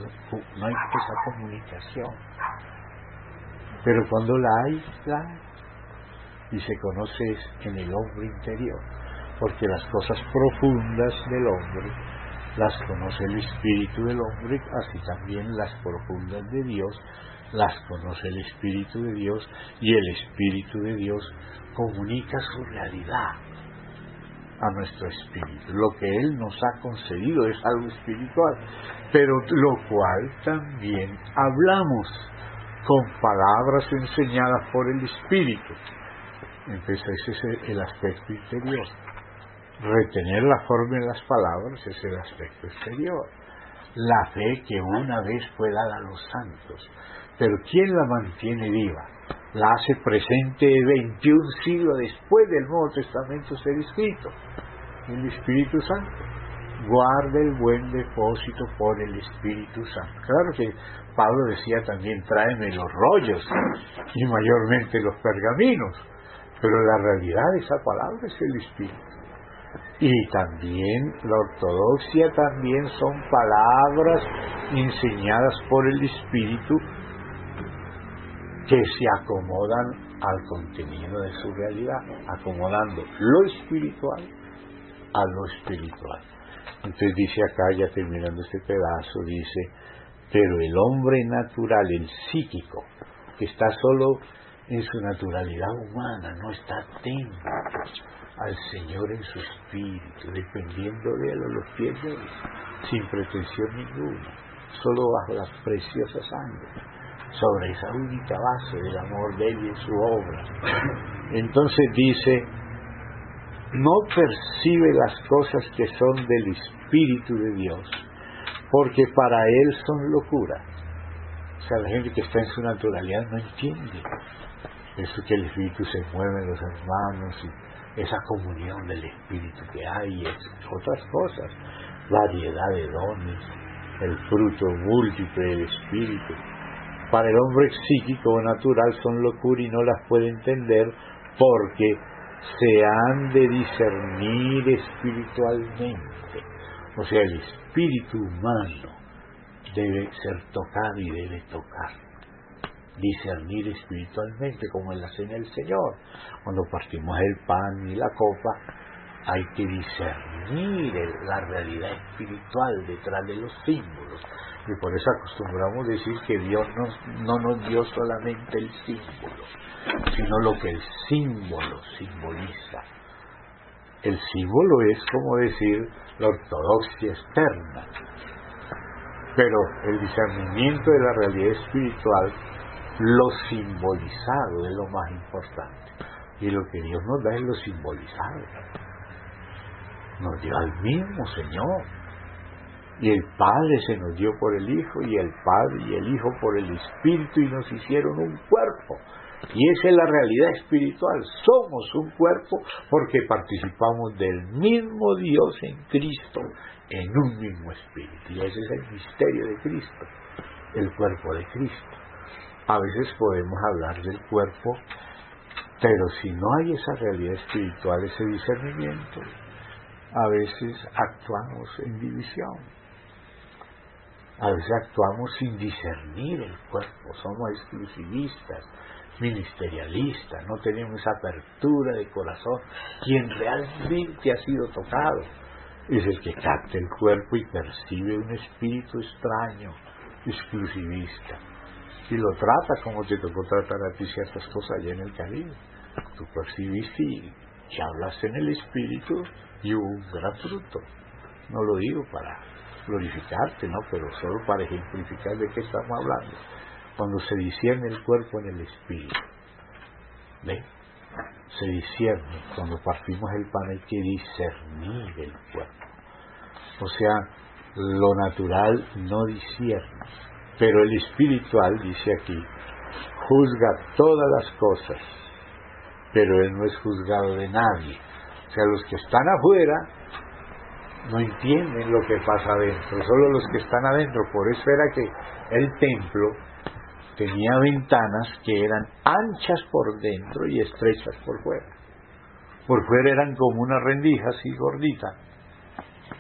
[SPEAKER 1] comunicación. Pero cuando la hay, y se conoce en el hombre interior, porque las cosas profundas del hombre las conoce el espíritu del hombre, así también las profundas de Dios las conoce el espíritu de Dios, y el espíritu de Dios comunica su realidad a nuestro espíritu. Lo que Él nos ha concedido es algo espiritual, pero lo cual también hablamos con palabras enseñadas por el espíritu. Entonces ese es el aspecto interior. Retener la forma en las palabras es el aspecto exterior. La fe que una vez fue dada a los santos, pero ¿quién la mantiene viva? La hace presente 21 siglos después del Nuevo Testamento ser escrito. El Espíritu Santo guarda el buen depósito por el Espíritu Santo. Claro que Pablo decía también, tráeme los rollos y mayormente los pergaminos, pero la realidad de esa palabra es el Espíritu. Y también la ortodoxia también son palabras enseñadas por el Espíritu que se acomodan al contenido de su realidad, acomodando lo espiritual a lo espiritual. Entonces dice acá, ya terminando este pedazo, dice, pero el hombre natural, el psíquico, que está solo en su naturalidad humana, no está atento al Señor en su espíritu, dependiendo de Él a los pies de Él, sin pretensión ninguna, solo bajo la preciosa sangre, sobre esa única base del amor de Él y en su obra. Entonces dice, no percibe las cosas que son del Espíritu de Dios, porque para Él son locura. O sea, la gente que está en su naturalidad no entiende eso, que el Espíritu se mueve en los hermanos, y esa comunión del Espíritu que hay, y otras cosas, variedad de dones, el fruto múltiple del Espíritu. Para el hombre psíquico o natural son locura y no las puede entender, porque se han de discernir espiritualmente. O sea, el espíritu humano debe ser tocado y debe tocar, discernir espiritualmente, como en la cena del Señor. Cuando partimos el pan y la copa, hay que discernir la realidad espiritual detrás de los símbolos. Y por eso acostumbramos decir que Dios no nos dio solamente el símbolo, sino lo que el símbolo simboliza. El símbolo es como decir la ortodoxia externa, pero el discernimiento de la realidad espiritual, lo simbolizado, es lo más importante. Y lo que Dios nos da es lo simbolizado. Nos dio al mismo Señor, y el Padre se nos dio por el Hijo, y el Padre y el Hijo por el Espíritu, y nos hicieron un cuerpo. Y esa es la realidad espiritual. Somos un cuerpo porque participamos del mismo Dios en Cristo, en un mismo Espíritu. Y ese es el misterio de Cristo, el cuerpo de Cristo. A veces podemos hablar del cuerpo, pero si no hay esa realidad espiritual, ese discernimiento, a veces actuamos en división. A veces actuamos sin discernir el cuerpo, somos exclusivistas, ministerialistas, no tenemos esa apertura de corazón. Quien realmente ha sido tocado es el que capta el cuerpo y percibe un espíritu extraño, exclusivista, y lo trata como te tocó tratar a ti ciertas cosas allá en el Caribe. Tú percibiste y hablaste en el espíritu y hubo un gran fruto. No lo digo para glorificarte, no, pero solo para ejemplificar de qué estamos hablando. Cuando se discierne el cuerpo en el espíritu, ¿ve? Se discierne. Cuando partimos el pan hay que discernir el cuerpo. O sea, lo natural no discierne, pero el espiritual, dice aquí, juzga todas las cosas, pero él no es juzgado de nadie. O sea, los que están afuera no entienden lo que pasa adentro, solo los que están adentro. Por eso era que el templo tenía ventanas que eran anchas por dentro y estrechas por fuera. Por fuera eran como una rendija así gordita,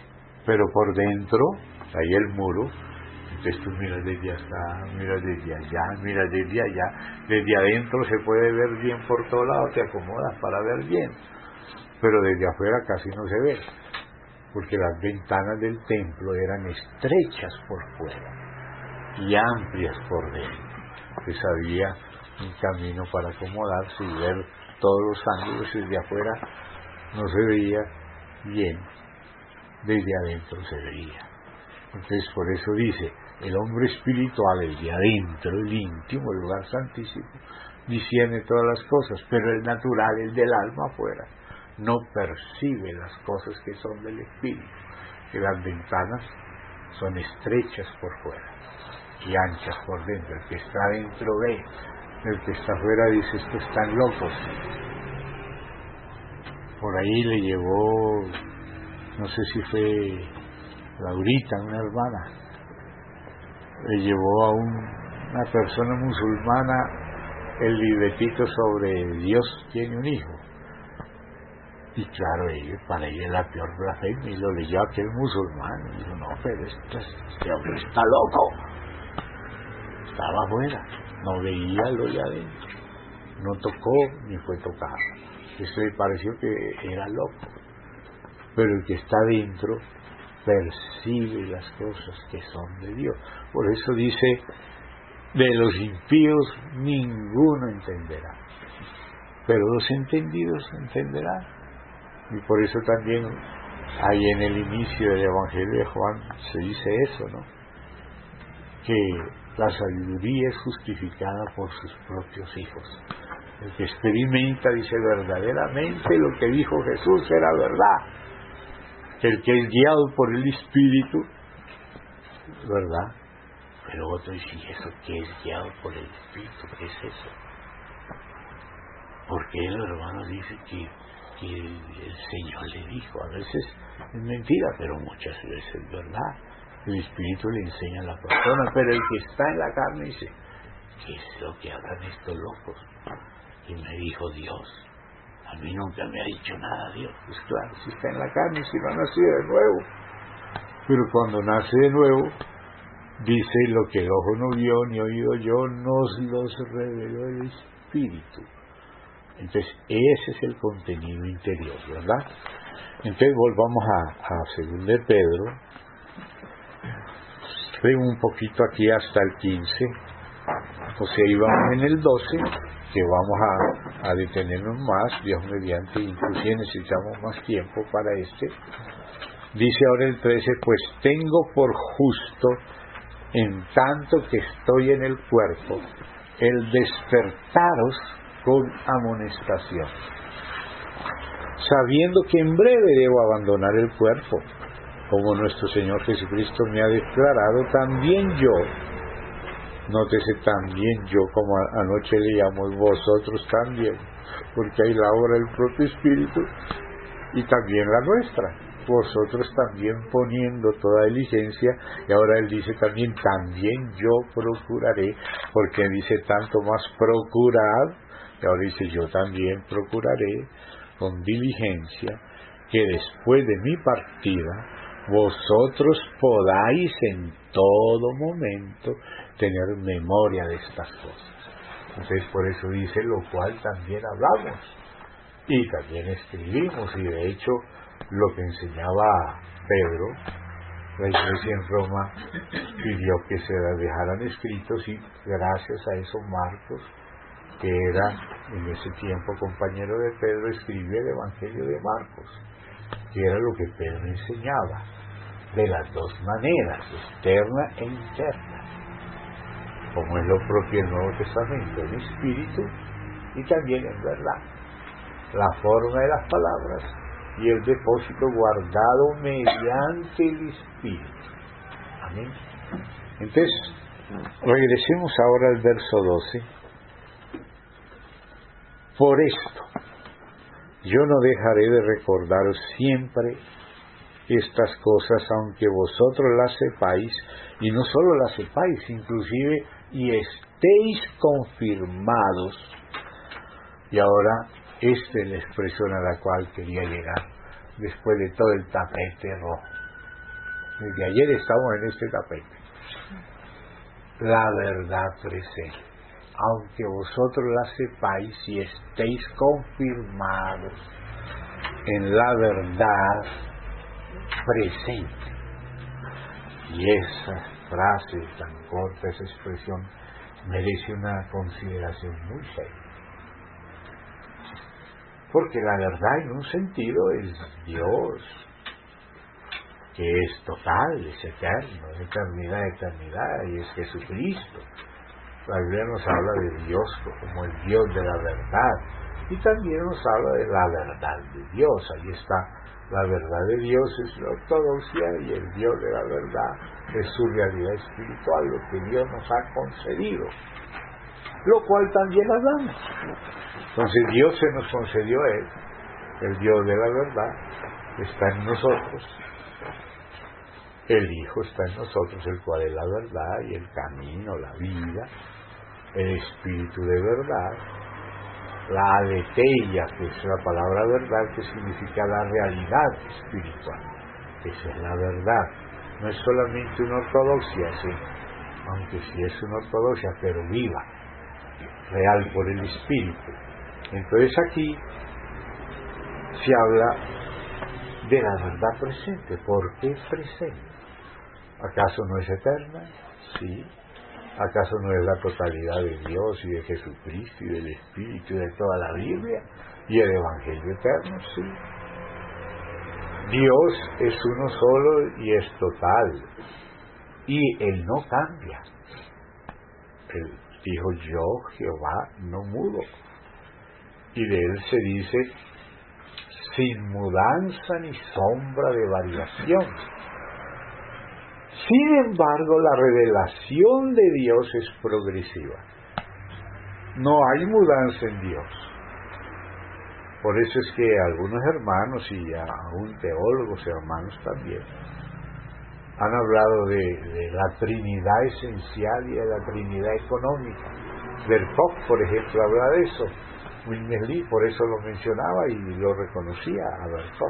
[SPEAKER 1] pero por dentro hay el muro. Entonces tú miras desde acá, miras desde allá, miras desde allá. Desde adentro se puede ver bien por todos lados, te acomodas para ver bien, pero desde afuera casi no se ve, porque las ventanas del templo eran estrechas por fuera y amplias por dentro. Entonces había un camino para acomodarse y ver todos los ángulos. Desde afuera no se veía bien, desde adentro se veía. Entonces por eso dice, el hombre espiritual, el de adentro, el íntimo, el lugar santísimo, discierne todas las cosas, pero el natural, el del alma afuera, no percibe las cosas que son del espíritu, que las ventanas son estrechas por fuera y anchas por dentro. El que está adentro ve, el que está afuera dice, estos están locos. Por ahí le llevó, no sé si fue Laurita, una hermana, le llevó a una persona musulmana el libretito sobre Dios tiene un hijo. Y claro, para ella es la peor blasfemia, y lo leyó aquel musulmán, y dijo, no, pero este hombre está loco. Estaba afuera, no veía lo de adentro, no tocó ni fue tocado. Eso le pareció que era loco. Pero el que está dentro percibe las cosas que son de Dios. Por eso dice, de los impíos ninguno entenderá, pero los entendidos entenderán. Y por eso también ahí en el inicio del Evangelio de Juan se dice eso, ¿no? Que la sabiduría es justificada por sus propios hijos. El que experimenta dice, verdaderamente lo que dijo Jesús era verdad. El que es guiado por el Espíritu, ¿verdad? Pero otro dice, ¿y eso qué es guiado por el Espíritu? ¿Qué es eso? Porque el hermano dice que el Señor le dijo, a veces es mentira, pero muchas veces es verdad. El Espíritu le enseña a la persona, pero el que está en la carne dice, ¿qué es lo que hablan estos locos? Y me dijo Dios. A mí nunca me ha dicho nada Dios. Pues claro, si está en la carne, si no ha nacido de nuevo. Pero cuando nace de nuevo, dice, lo que el ojo no vio ni oído yo, nos los reveló el Espíritu. Entonces, ese es el contenido interior, ¿verdad? Entonces, volvamos a 2 de Pedro. Ven un poquito aquí hasta el 15. O sea, íbamos en el 12, que vamos a detenernos más, Dios mediante, inclusive necesitamos más tiempo para este. Dice ahora el 13, pues tengo por justo, en tanto que estoy en el cuerpo, el despertaros con amonestación, sabiendo que en breve debo abandonar el cuerpo, como nuestro Señor Jesucristo me ha declarado, también yo, nótese también yo, como anoche leíamos, vosotros también, porque hay la obra del propio Espíritu y también la nuestra, vosotros también poniendo toda diligencia. Y ahora él dice también yo procuraré, porque dice tanto más procurad, y ahora dice yo también procuraré con diligencia que después de mi partida vosotros podáis en todo momento tener memoria de estas cosas. Entonces por eso dice, lo cual también hablamos y también escribimos, y de hecho lo que enseñaba Pedro, la iglesia en Roma pidió que se las dejaran escritos, y gracias a eso Marcos, que era en ese tiempo compañero de Pedro, escribió el Evangelio de Marcos, que era lo que Pedro enseñaba, de las dos maneras, externa e interna, como es lo propio del Nuevo Testamento, en espíritu y también en verdad, la forma de las palabras y el depósito guardado mediante el Espíritu. Amén. Entonces, regresemos ahora al verso 12. Por esto, yo no dejaré de recordaros siempre estas cosas, aunque vosotros las sepáis, y no solo las sepáis, inclusive y estéis confirmados. Y ahora esta es la expresión a la cual quería llegar después de todo el tapete rojo. Desde ayer estamos en este tapete. La verdad presente. Aunque vosotros la sepáis y estéis confirmados en la verdad presente. Y esa frase tan corta, esa expresión, merece una consideración muy seria. Porque la verdad en un sentido es Dios, que es total, es eterno, es eternidad, eternidad, y es Jesucristo. La Biblia nos habla de Dios como el Dios de la verdad, y también nos habla de la verdad de Dios. Ahí está, la verdad de Dios es la ortodoxia, y el Dios de la verdad es su realidad espiritual, lo que Dios nos ha concedido, lo cual también hablamos. Entonces Dios se nos concedió Él, el Dios de la verdad está en nosotros, el Hijo está en nosotros, el cual es la verdad y el camino, la vida, el Espíritu de verdad, la aletheia, que es la palabra verdad, que significa la realidad espiritual. Esa es la verdad. No es solamente una ortodoxia, sí, aunque sí es una ortodoxia, pero viva, real por el Espíritu. Entonces aquí se habla de la verdad presente. ¿Por qué presente? ¿Acaso no es eterna? Sí. ¿Acaso no es la totalidad de Dios y de Jesucristo y del Espíritu y de toda la Biblia y el Evangelio eterno? Sí. Dios es uno solo y es total, y Él no cambia. Él dijo: yo, Jehová, no mudo. Y de Él se dice: sin mudanza ni sombra de variación. Sin embargo, la revelación de Dios es progresiva. No hay mudanza en Dios. Por eso es que algunos hermanos, y aún teólogos hermanos también, han hablado de la Trinidad esencial y de la Trinidad económica. Berkov, por ejemplo, habla de eso. Wilmer Lee, por eso lo mencionaba y lo reconocía a Berkov.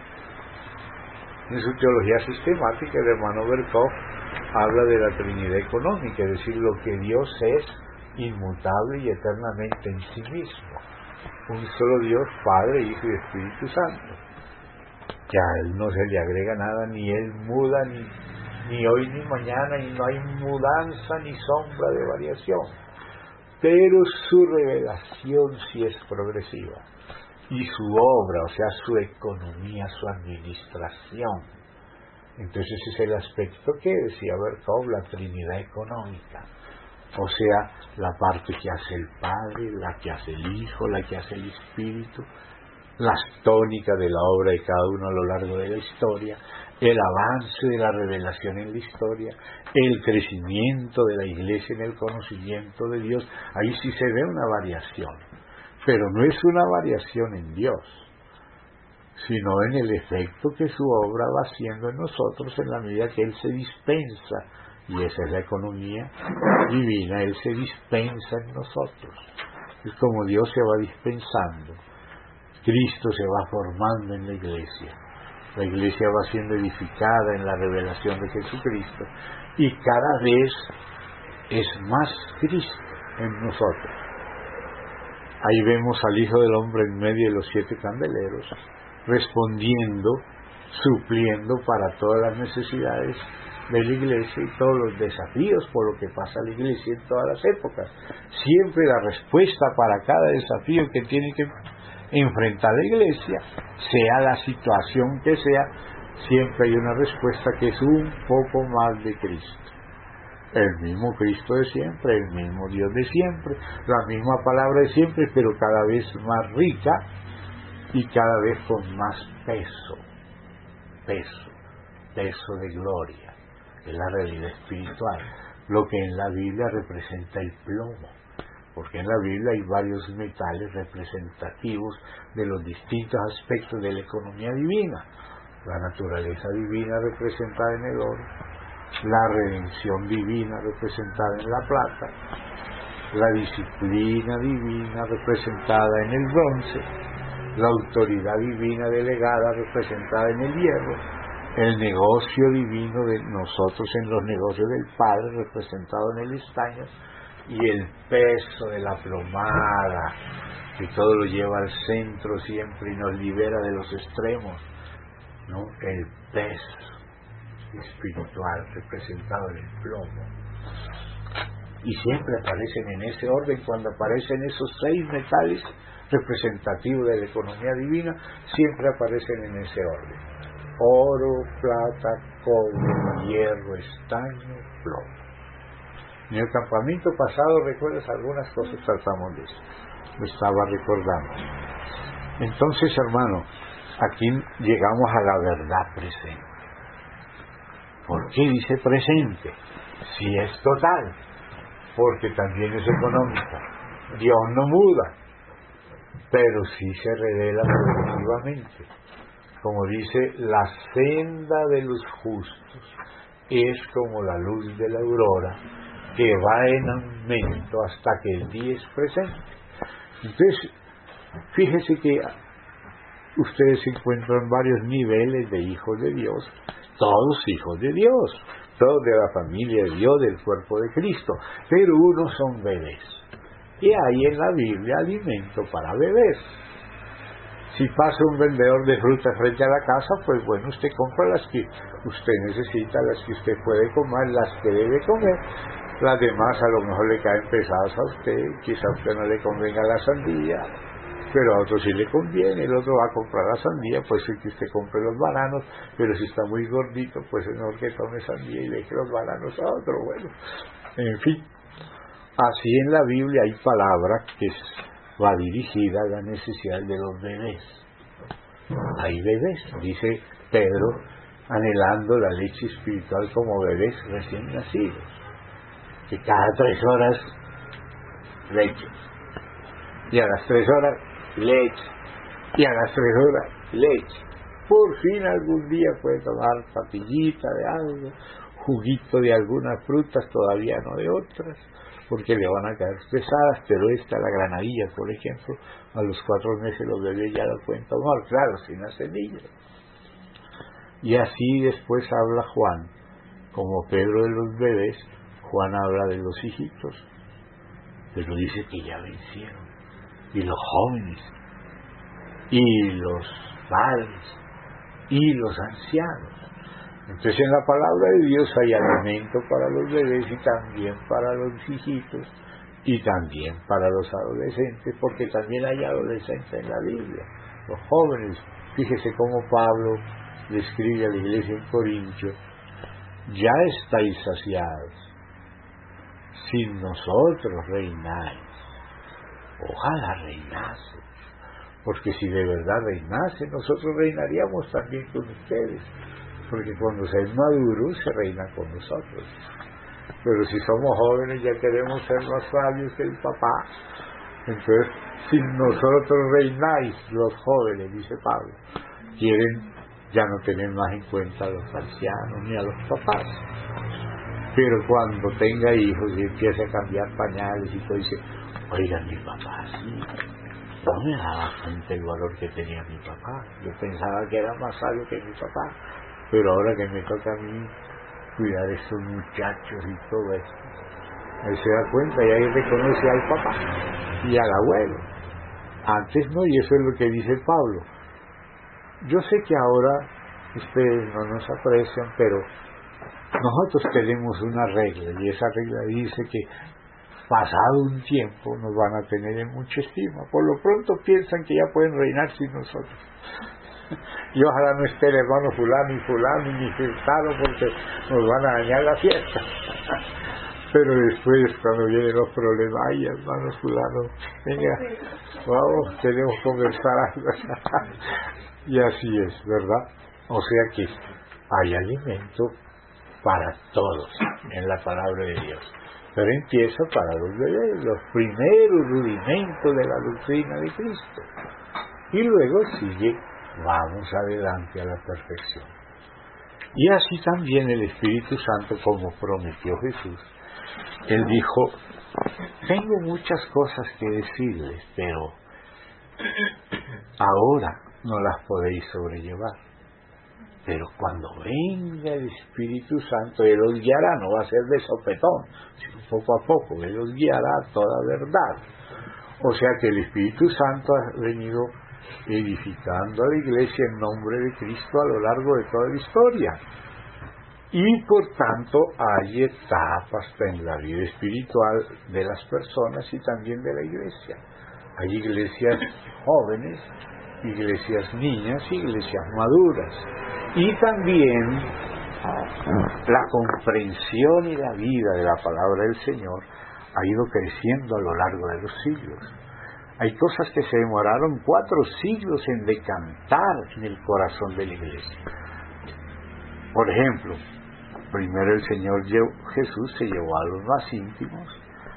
[SPEAKER 1] En su teología sistemática, el hermano Berkov habla de la Trinidad económica, es decir, lo que Dios es inmutable y eternamente en sí mismo. Un solo Dios, Padre, Hijo y Espíritu Santo. Que a Él no se le agrega nada, ni Él muda, ni hoy ni mañana, y no hay mudanza ni sombra de variación. Pero su revelación sí es progresiva. Y su obra, o sea, su economía, su administración. Entonces ese es el aspecto que decía Berkov, la Trinidad económica. O sea, la parte que hace el Padre, la que hace el Hijo, la que hace el Espíritu, las tónicas de la obra de cada uno a lo largo de la historia, el avance de la revelación en la historia, el crecimiento de la Iglesia en el conocimiento de Dios. Ahí sí se ve una variación, pero no es una variación en Dios, sino en el efecto que su obra va haciendo en nosotros en la medida que Él se dispensa, y esa es la economía divina. Él se dispensa en nosotros. Es como Dios se va dispensando. Cristo se va formando en la Iglesia. La Iglesia va siendo edificada en la revelación de Jesucristo, y cada vez es más Cristo en nosotros. Ahí vemos al Hijo del Hombre en medio de los 7 candeleros, respondiendo, supliendo para todas las necesidades de la Iglesia y todos los desafíos por lo que pasa la Iglesia en todas las épocas. Siempre la respuesta para cada desafío que tiene que enfrentar la Iglesia, sea la situación que sea, siempre hay una respuesta que es un poco más de Cristo. El mismo Cristo de siempre, el mismo Dios de siempre, la misma palabra de siempre, pero cada vez más rica y cada vez con más peso de gloria. Es la realidad espiritual, lo que en la Biblia representa el plomo, porque en la Biblia hay varios metales representativos de los distintos aspectos de la economía divina. La naturaleza divina representada en el oro, la redención divina representada en la plata, la disciplina divina representada en el bronce, la autoridad divina delegada representada en el hierro, el negocio divino de nosotros en los negocios del Padre, representado en el estaño, y el peso de la plomada, que todo lo lleva al centro siempre y nos libera de los extremos, ¿no? El peso espiritual representado en el plomo. Y siempre aparecen en ese orden. Cuando aparecen esos 6 metales representativos de la economía divina, siempre aparecen en ese orden: oro, plata, cobre, hierro, estaño, plomo. En el campamento pasado, recuerdas, algunas cosas tratamos de eso, lo estaba recordando. Entonces, hermano, aquí llegamos a la verdad presente. ¿Por qué dice presente? Si es total, porque también es económica. Dios no muda, pero sí se revela progresivamente. Como dice, la senda de los justos es como la luz de la aurora, que va en aumento hasta que el día es presente. Entonces, fíjese que ustedes se encuentran varios niveles de hijos de Dios, todos hijos de Dios, todos de la familia de Dios, del cuerpo de Cristo, pero unos son bebés. Y hay en la Biblia alimento para bebés. Si pasa un vendedor de frutas frente a la casa, pues bueno, usted compra las que usted necesita, las que usted puede comer, las que debe comer. Las demás a lo mejor le caen pesadas a usted, quizá a usted no le convenga la sandía, pero a otro sí le conviene. El otro va a comprar la sandía, pues es que usted compre los bananos, pero si está muy gordito, pues es mejor que tome sandía y deje los bananos a otro. Bueno, en fin, así en la Biblia hay palabra que va dirigida a la necesidad de los bebés. Hay bebés, dice Pedro, anhelando la leche espiritual como bebés recién nacidos, que cada 3 horas leche, y a las 3 horas leche, y a las 3 horas leche. Por fin algún día puede tomar papillita de algo, juguito de algunas frutas, todavía no de otras, porque le van a caer pesadas, pero esta, la granadilla, por ejemplo, a los 4 meses los bebés ya lo pueden tomar, claro, sin las semillas. Y así después habla Juan, como Pedro de los bebés, Juan habla de los hijitos, pero dice que ya vencieron, y los jóvenes, y los padres, y los ancianos. Entonces en la palabra de Dios hay alimento para los bebés y también para los hijitos y también para los adolescentes, porque también hay adolescentes en la Biblia, los jóvenes. Fíjese cómo Pablo le escribe a la iglesia en Corintio: ya estáis saciados, sin nosotros reináis. Ojalá reinase, porque si de verdad reinase, nosotros reinaríamos también con ustedes, porque cuando sean maduros se reina con nosotros. Pero si somos jóvenes ya queremos ser más sabios que el papá. Entonces, si nosotros reináis, los jóvenes, dice Pablo, quieren ya no tener más en cuenta a los ancianos ni a los papás. Pero cuando tenga hijos y empiece a cambiar pañales y todo, dice: oiga, mi papá sí, no me daba cuenta el valor que tenía mi papá. Yo pensaba que era más sabio que mi papá, pero ahora que me toca a mí cuidar a estos muchachos y todo esto, él se da cuenta y ahí reconoce al papá y al abuelo. Antes no, y eso es lo que dice Pablo. Yo sé que ahora ustedes no nos aprecian, pero nosotros tenemos una regla, y esa regla dice que pasado un tiempo nos van a tener en mucha estima. Por lo pronto piensan que ya pueden reinar sin nosotros. Y ojalá no esté el hermano fulano y fulano y ni sentado, porque nos van a dañar la fiesta. Pero después, cuando vienen los problemas: ay, hermano fulano, venga, vamos, queremos conversar algo. Y así es, ¿verdad? O sea que hay alimento para todos en la palabra de Dios, pero empieza para los bebés, los primeros rudimentos de la doctrina de Cristo, y luego sigue, vamos adelante a la perfección. Y así también el Espíritu Santo, como prometió Jesús, Él dijo: tengo muchas cosas que decirles, pero ahora no las podéis sobrellevar. Pero cuando venga el Espíritu Santo, Él los guiará, no va a ser de sopetón, sino poco a poco, Él los guiará a toda verdad. O sea que el Espíritu Santo ha venido edificando a la Iglesia en nombre de Cristo a lo largo de toda la historia. Y por tanto hay etapas en la vida espiritual de las personas y también de la Iglesia. Hay iglesias jóvenes, iglesias niñas, iglesias maduras. Y también la comprensión y la vida de la palabra del Señor ha ido creciendo a lo largo de los siglos. Hay cosas que se demoraron 4 siglos en decantar en el corazón de la Iglesia. Por ejemplo, primero el Señor Jesús se llevó a los más íntimos,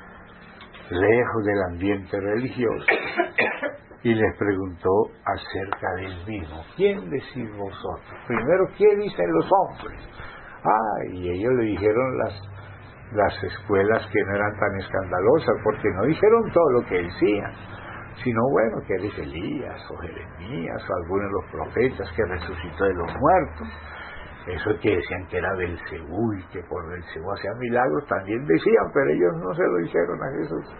[SPEAKER 1] lejos del ambiente religioso, y les preguntó acerca del mismo. ¿Quién decís vosotros? Primero, ¿qué dicen los hombres? Y ellos le dijeron las escuelas que no eran tan escandalosas, porque no dijeron todo lo que decían, sino bueno, que eres Elías o Jeremías o alguno de los profetas que resucitó de los muertos. Eso que decían que era Belcebú y que por Belcebú hacía milagros, también decían, pero ellos no se lo dijeron a Jesús.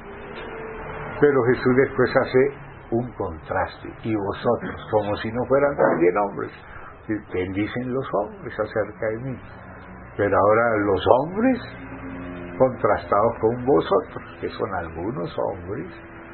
[SPEAKER 1] Pero Jesús después hace un contraste. Y vosotros, como si no fueran también hombres, ¿qué dicen los hombres acerca de mí? Pero ahora los hombres contrastados con vosotros, que son algunos hombres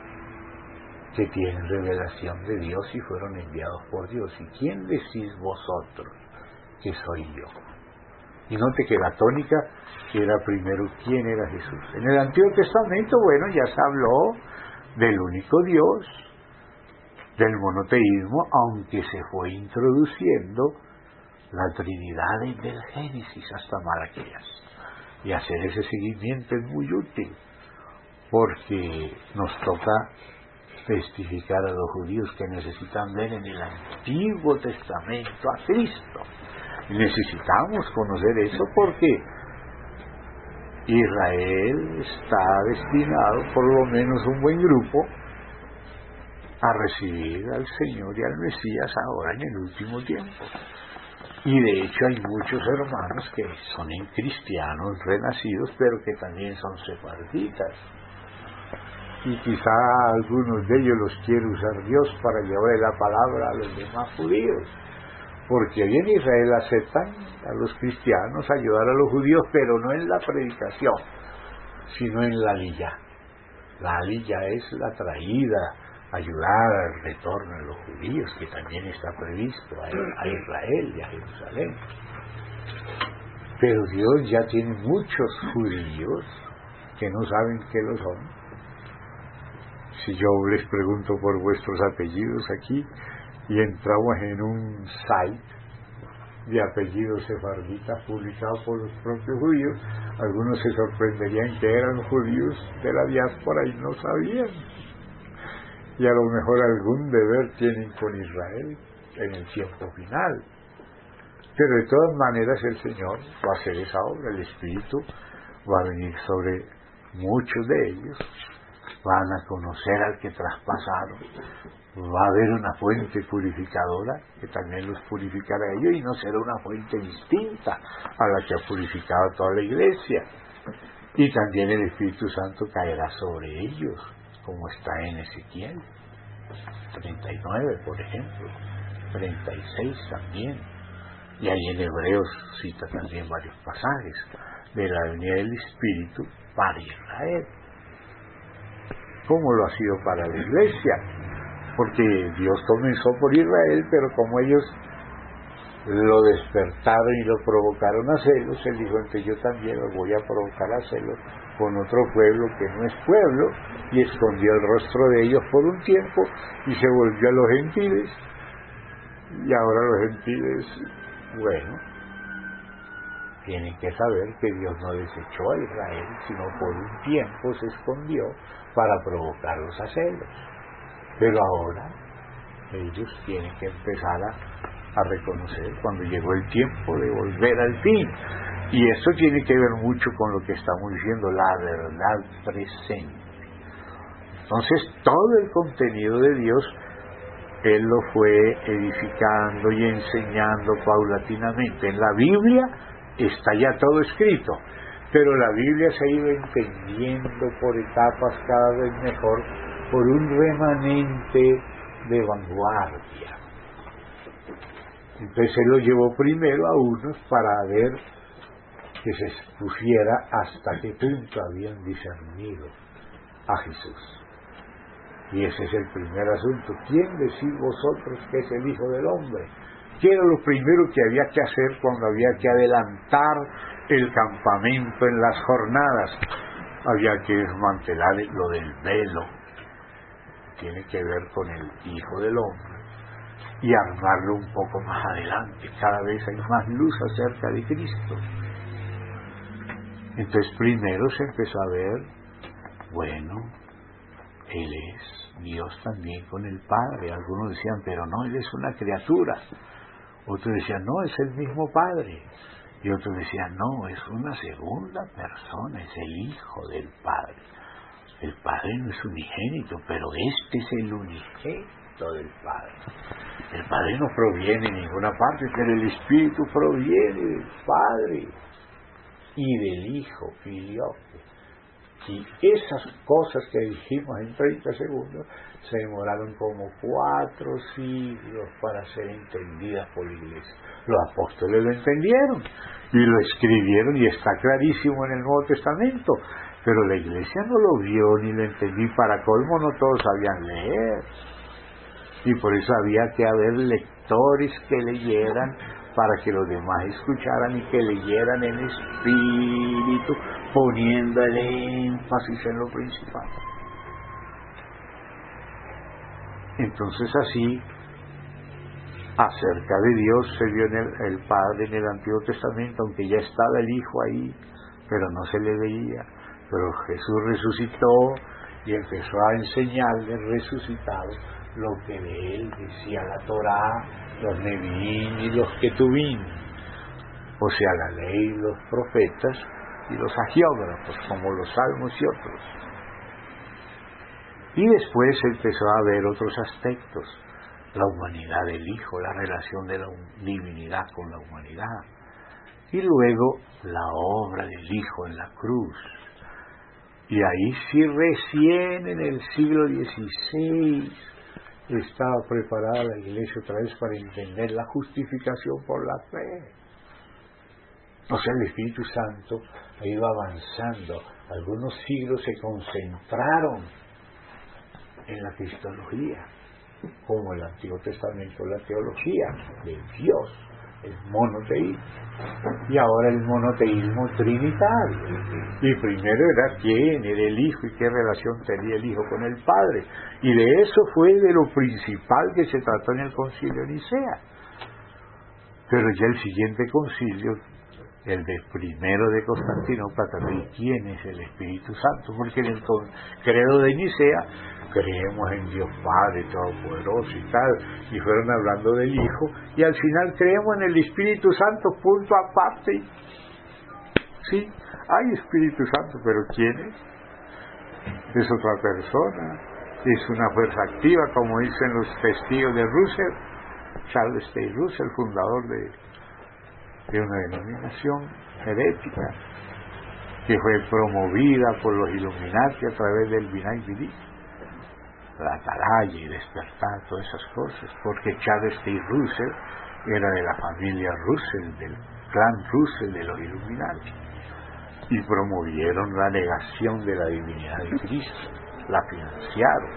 [SPEAKER 1] que tienen revelación de Dios y fueron enviados por Dios. ¿Y quién decís vosotros que soy yo? Y note que la tónica era primero quién era Jesús. En el Antiguo Testamento, bueno, ya se habló del único Dios, del monoteísmo, aunque se fue introduciendo la Trinidad desde el Génesis hasta Malaquías. Y hacer ese seguimiento es muy útil, porque nos toca testificar a los judíos que necesitan ver en el Antiguo Testamento a Cristo. Y necesitamos conocer eso porque Israel está destinado, por lo menos un buen grupo, a recibir al Señor y al Mesías ahora en el último tiempo. Y de hecho hay muchos hermanos que son cristianos renacidos, pero que también son sefarditas. Y quizá algunos de ellos los quiere usar Dios para llevar la palabra a los demás judíos. Porque hoy en Israel aceptan a los cristianos ayudar a los judíos, pero no en la predicación, sino en la aliyá. La aliyá es la traída, ayudar al retorno de los judíos, que también está previsto a Israel y a Jerusalén. Pero Dios ya tiene muchos judíos que no saben que lo son. Si yo les pregunto por vuestros apellidos aquí, y entramos en un site de apellidos sefarditas publicado por los propios judíos, algunos se sorprenderían que eran judíos de la diáspora y no sabían. Y a lo mejor algún deber tienen con Israel en el tiempo final. Pero de todas maneras el Señor va a hacer esa obra, el Espíritu va a venir sobre muchos de ellos, van a conocer al que traspasaron, va a haber una fuente purificadora que también los purificará a ellos y no será una fuente distinta a la que ha purificado toda la Iglesia. Y también el Espíritu Santo caerá sobre ellos, como está en Ezequiel 39, por ejemplo, 36 también. Y ahí en Hebreos cita también varios pasajes de la venida del Espíritu para Israel, como lo ha sido para la Iglesia, porque Dios comenzó por Israel, pero como ellos lo despertaron y lo provocaron a celos, Él dijo, entonces yo también los voy a provocar a celos con otro pueblo que no es pueblo, y escondió el rostro de ellos por un tiempo y se volvió a los gentiles. Y ahora los gentiles, bueno, tienen que saber que Dios no desechó a Israel, sino por un tiempo se escondió para provocarlos a celos. Pero ahora ellos tienen que empezar a reconocer cuando llegó el tiempo de volver al fin. Y esto tiene que ver mucho con lo que estamos diciendo, la verdad presente. Entonces todo el contenido de Dios Él lo fue edificando y enseñando paulatinamente. En la Biblia está ya todo escrito, pero la Biblia se ha ido entendiendo por etapas cada vez mejor por un remanente de vanguardia. Entonces Él lo llevó primero a unos para ver que se expusiera hasta qué punto habían discernido a Jesús. Y ese es el primer asunto. ¿Quién decís vosotros que es el Hijo del Hombre? ¿Qué era lo primero que había que hacer cuando había que adelantar el campamento en las jornadas? Había que desmantelar lo del velo, tiene que ver con el Hijo del Hombre, y armarlo un poco más adelante. Cada vez hay más luz acerca de Cristo. Entonces primero se empezó a ver, bueno, Él es Dios también con el Padre. Algunos decían, pero no, Él es una criatura. Otros decían, no, es el mismo Padre. Y otros decían, no, es una segunda persona, es el Hijo del Padre. El Padre no es unigénito, pero este es el unigénito del Padre. El Padre no proviene de ninguna parte, pero el Espíritu proviene del Padre y del Hijo, filioque. Y esas cosas que dijimos en 30 segundos se demoraron como 4 siglos para ser entendidas por la Iglesia. Los apóstoles lo entendieron y lo escribieron y está clarísimo en el Nuevo Testamento, pero la Iglesia no lo vio ni lo entendió. Para colmo no todos sabían leer, y por eso había que haber lectores que leyeran para que los demás escucharan y que leyeran en espíritu, poniendo el énfasis en lo principal. Entonces así, acerca de Dios se vio en el Padre en el Antiguo Testamento, aunque ya estaba el Hijo ahí, pero no se le veía. Pero Jesús resucitó y empezó a enseñarle resucitado lo que de Él decía la Torá, los Neviín y los Ketubín, o sea, la ley, los profetas y los agiógrafos, como los salmos y otros. Y después empezó a ver otros aspectos, la humanidad del Hijo, la relación de la divinidad con la humanidad, y luego la obra del Hijo en la cruz. Y ahí sí, recién en el siglo XVI estaba preparada la Iglesia otra vez para entender la justificación por la fe. O sea, el Espíritu Santo ha ido avanzando. Algunos siglos se concentraron en la cristología, como el Antiguo Testamento, la teología de Dios, el monoteísmo, y ahora el monoteísmo trinitario. Y primero era quién era el Hijo y qué relación tenía el Hijo con el Padre, y de eso fue de lo principal que se trató en el Concilio de Nicea. Pero ya el siguiente concilio, el de primero de Constantinopla, también quién es el Espíritu Santo, porque en el credo de Nicea creemos en Dios Padre Todopoderoso y tal, y fueron hablando del Hijo, y al final creemos en el Espíritu Santo, punto aparte. Sí, hay Espíritu Santo, pero ¿quién es? Es otra persona, es una fuerza activa, como dicen los testigos de Russell, Charles T. Russell, fundador de una denominación herética que fue promovida por los Illuminati a través del Binay Bidi, la atalaya y despertar, todas esas cosas, porque Charles T. Russell era de la familia Russell, del clan Russell de los Illuminati, y promovieron la negación de la divinidad de Cristo, la financiaron.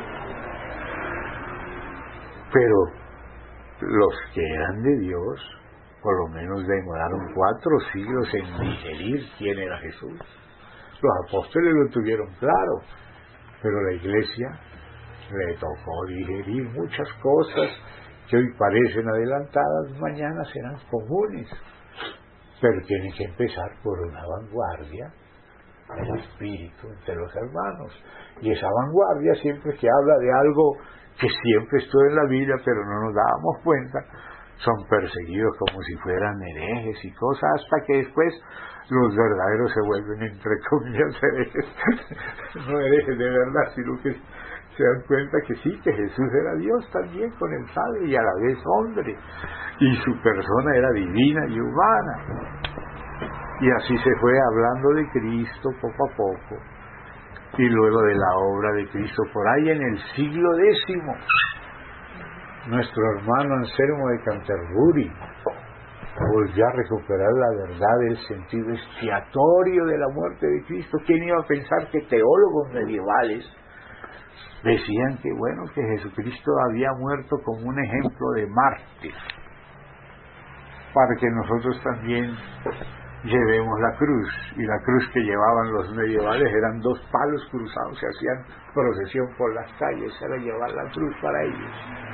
[SPEAKER 1] Pero los que eran de Dios por lo menos demoraron 4 siglos en digerir quién era Jesús. Los apóstoles lo tuvieron claro, pero la Iglesia le tocó digerir muchas cosas que hoy parecen adelantadas, mañana serán comunes. Pero tienen que empezar por una vanguardia del espíritu entre los hermanos. Y esa vanguardia, siempre que habla de algo que siempre estuvo en la Biblia, pero no nos dábamos cuenta, son perseguidos como si fueran herejes y cosas, hasta que después los verdaderos se vuelven, entre comillas, herejes. No herejes de verdad, sino que se dan cuenta que sí, que Jesús era Dios también con el Padre y a la vez hombre, y su persona era divina y humana. Y así se fue hablando de Cristo poco a poco, y luego de la obra de Cristo. Por ahí en el siglo X, nuestro hermano Anselmo de Canterbury volvió a recuperar la verdad del sentido expiatorio de la muerte de Cristo. ¿Quién iba a pensar que teólogos medievales decían que, bueno, que Jesucristo había muerto como un ejemplo de mártir, para que nosotros también llevemos la cruz? Y la cruz que llevaban los medievales eran 2 palos cruzados, se hacían procesión por las calles, era llevar la cruz para ellos.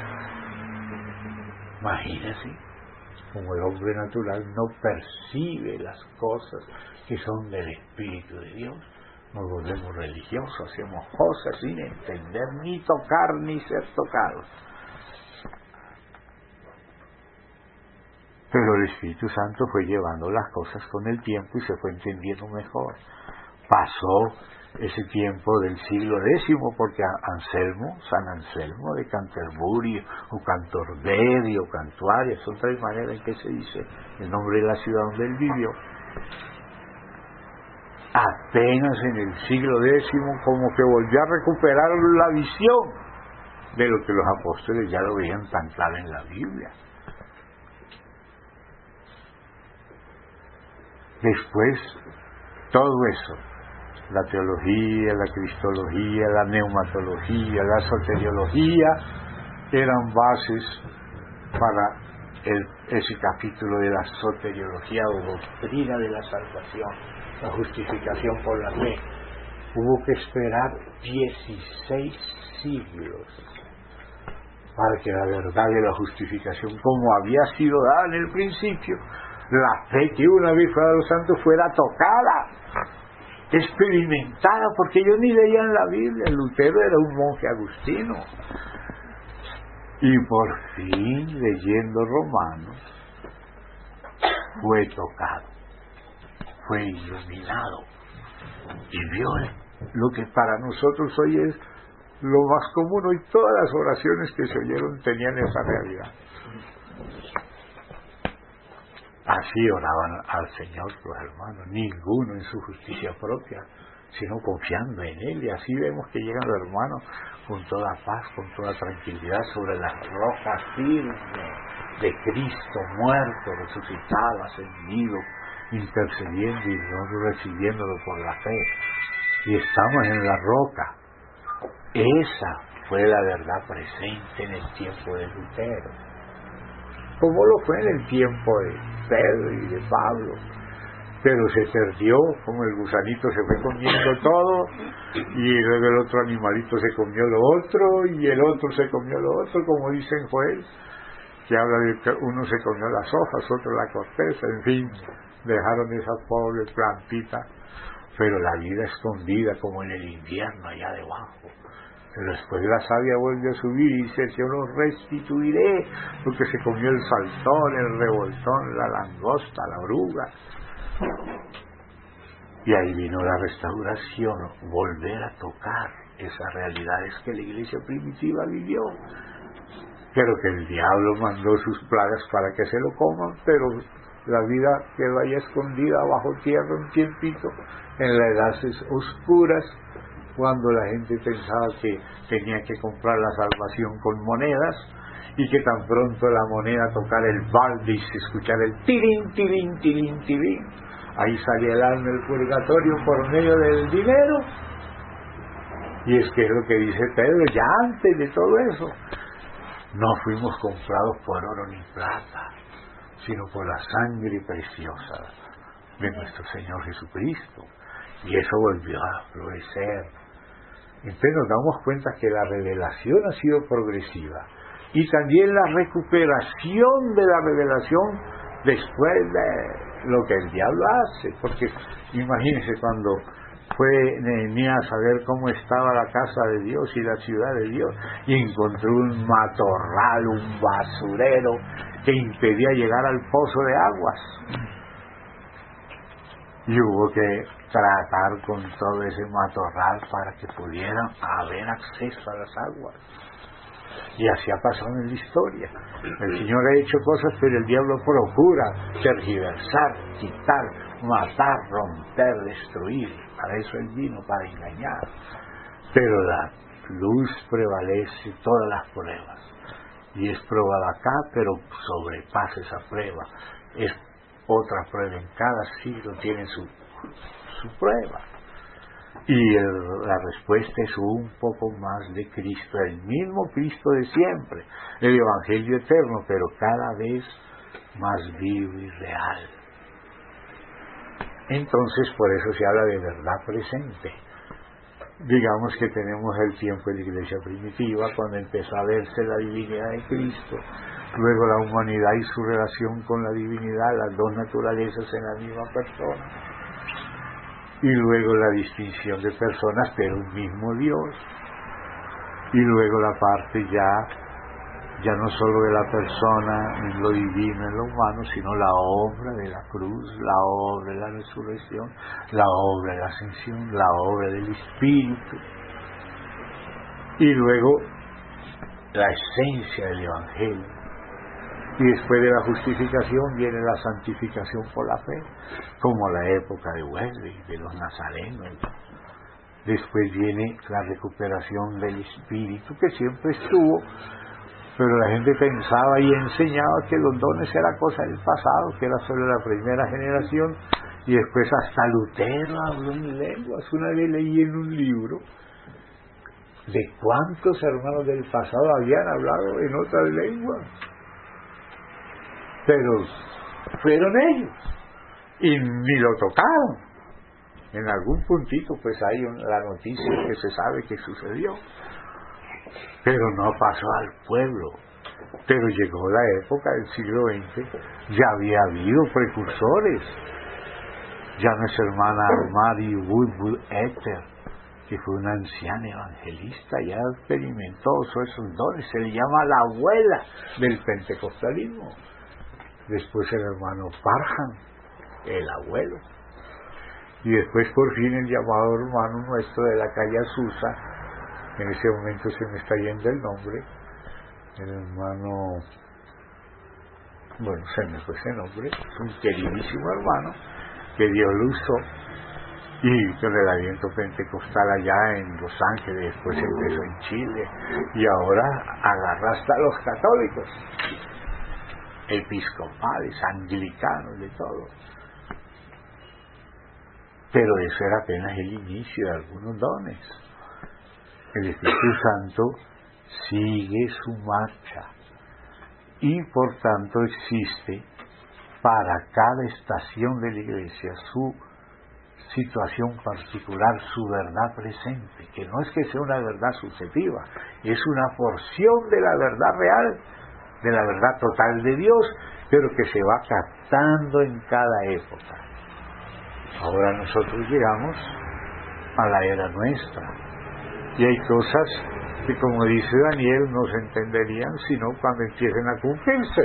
[SPEAKER 1] Imagínense, como el hombre natural no percibe las cosas que son del Espíritu de Dios, nos volvemos religiosos, hacemos cosas sin entender, ni tocar, ni ser tocados. Pero el Espíritu Santo fue llevando las cosas con el tiempo y se fue entendiendo mejor. Pasó ese tiempo del siglo X, porque San Anselmo de Canterbury, o Cantorberi, o Cantuaria, son 3 maneras en que se dice el nombre de la ciudad donde él vivió. Apenas en el siglo X como que volvió a recuperar la visión de lo que los apóstoles ya lo veían tan claro en la Biblia. Después, todo eso, la teología, la cristología, la neumatología, la soteriología, eran bases para ese capítulo de la soteriología o doctrina de la salvación, la justificación por la fe. Hubo que esperar 16 siglos para que la verdad de la justificación, como había sido dada en el principio, la fe que una vez fue a los santos, fuera tocada, experimentada, porque ellos ni leían la Biblia. Lutero era un monje agustino, y por fin, leyendo Romanos, fue tocado, fue iluminado, y vio lo que para nosotros hoy es lo más común. Hoy todas las oraciones que se oyeron tenían esa realidad. Así oraban al Señor los hermanos, ninguno en su justicia propia, sino confiando en Él. Y así vemos que llegan los hermanos con toda paz, con toda tranquilidad, sobre la roca firme de Cristo muerto, resucitado, ascendido, intercediendo y nosotros recibiéndolo por la fe. Y estamos en la roca. Esa fue la verdad presente en el tiempo de Lutero, como lo fue en el tiempo de Pedro y de Pablo, pero se perdió, como el gusanito se fue comiendo todo, y luego el otro animalito se comió lo otro, y el otro se comió lo otro, como dice en Joel, que habla de que uno se comió las hojas, otro la corteza, en fin, dejaron esa pobre plantita, pero la vida escondida como en el invierno allá debajo. Pero después la savia vuelve a subir y dice: yo lo restituiré, porque se comió el saltón, el revoltón, la langosta, la oruga. Y ahí vino la restauración, volver a tocar esas realidades que la iglesia primitiva vivió. Pero que el diablo mandó sus plagas para que se lo coman, pero la vida quedó ahí escondida bajo tierra un tiempito, en las edades oscuras, cuando la gente pensaba que tenía que comprar la salvación con monedas, y que tan pronto la moneda tocara el balde y se escuchara el tirín, tirín, tirín, tirín, ahí salía el alma del purgatorio por medio del dinero. Y es que es lo que dice Pedro, ya antes de todo eso, no fuimos comprados por oro ni plata, sino por la sangre preciosa de nuestro Señor Jesucristo. Y eso volvió a florecer. Entonces nos damos cuenta que la revelación ha sido progresiva, y también la recuperación de la revelación después de lo que el diablo hace. Porque imagínense cuando fue Nehemías a ver cómo estaba la casa de Dios y la ciudad de Dios, y encontró un matorral, un basurero que impedía llegar al pozo de aguas. y hubo que tratar con todo ese matorral para que pudieran haber acceso a las aguas. Y así ha pasado en la historia. El Señor ha hecho cosas, pero el diablo procura tergiversar, quitar, matar, romper, destruir. Para eso Él vino, para engañar. Pero la luz prevalece todas las pruebas. Y es probada acá, pero sobrepasa esa prueba. Es otra prueba. En cada siglo tiene su prueba. Y la respuesta es un poco más de Cristo, el mismo Cristo de siempre, el Evangelio eterno, pero cada vez más vivo y real. Entonces, por eso se habla de verdad presente. Digamos que tenemos el tiempo de la iglesia primitiva, cuando empezó a verse la divinidad de Cristo, luego la humanidad y su relación con la divinidad, las dos naturalezas en la misma persona, y luego la distinción de personas, pero un mismo Dios, y luego la parte ya no solo de la persona en lo divino, en lo humano, sino la obra de la cruz, la obra de la resurrección, la obra de la ascensión, la obra del Espíritu, y luego la esencia del Evangelio. Y después de la justificación viene la santificación por la fe, como la época de Wesley, de los nazarenos. Después viene la recuperación del Espíritu, que siempre estuvo, pero la gente pensaba y enseñaba que los dones era cosa del pasado, que era solo la primera generación, y después hasta Lutero habló en lenguas. Una vez leí en un libro de cuántos hermanos del pasado habían hablado en otras lenguas. Pero fueron ellos y ni lo tocaron. En algún puntito pues hay la noticia que se sabe que sucedió, pero no pasó al pueblo. Pero llegó la época del siglo XX, ya había habido precursores. Ya nuestra hermana Mary Woodward Ether, que fue una anciana evangelista, ya experimentó esos dones, se le llama la abuela del pentecostalismo. Después el hermano Parham, el abuelo, y después por fin el llamado hermano nuestro de la calle Azusa, en ese momento se me está yendo el nombre, el hermano, bueno, se me fue ese nombre, es un queridísimo hermano que Dios lo usó, y con el aliento pentecostal allá en Los Ángeles, después empezó en Chile, y ahora agarra hasta los católicos, episcopales, anglicanos, de todo. Pero eso era apenas el inicio de algunos dones. El Espíritu Santo sigue su marcha y por tanto existe para cada estación de la iglesia su situación particular, su verdad presente, que no es que sea una verdad subjetiva, es una porción de la verdad real, de la verdad total de Dios, pero que se va captando en cada época. Ahora nosotros llegamos a la era nuestra, y hay cosas que, como dice Daniel, no se entenderían sino cuando empiecen a cumplirse.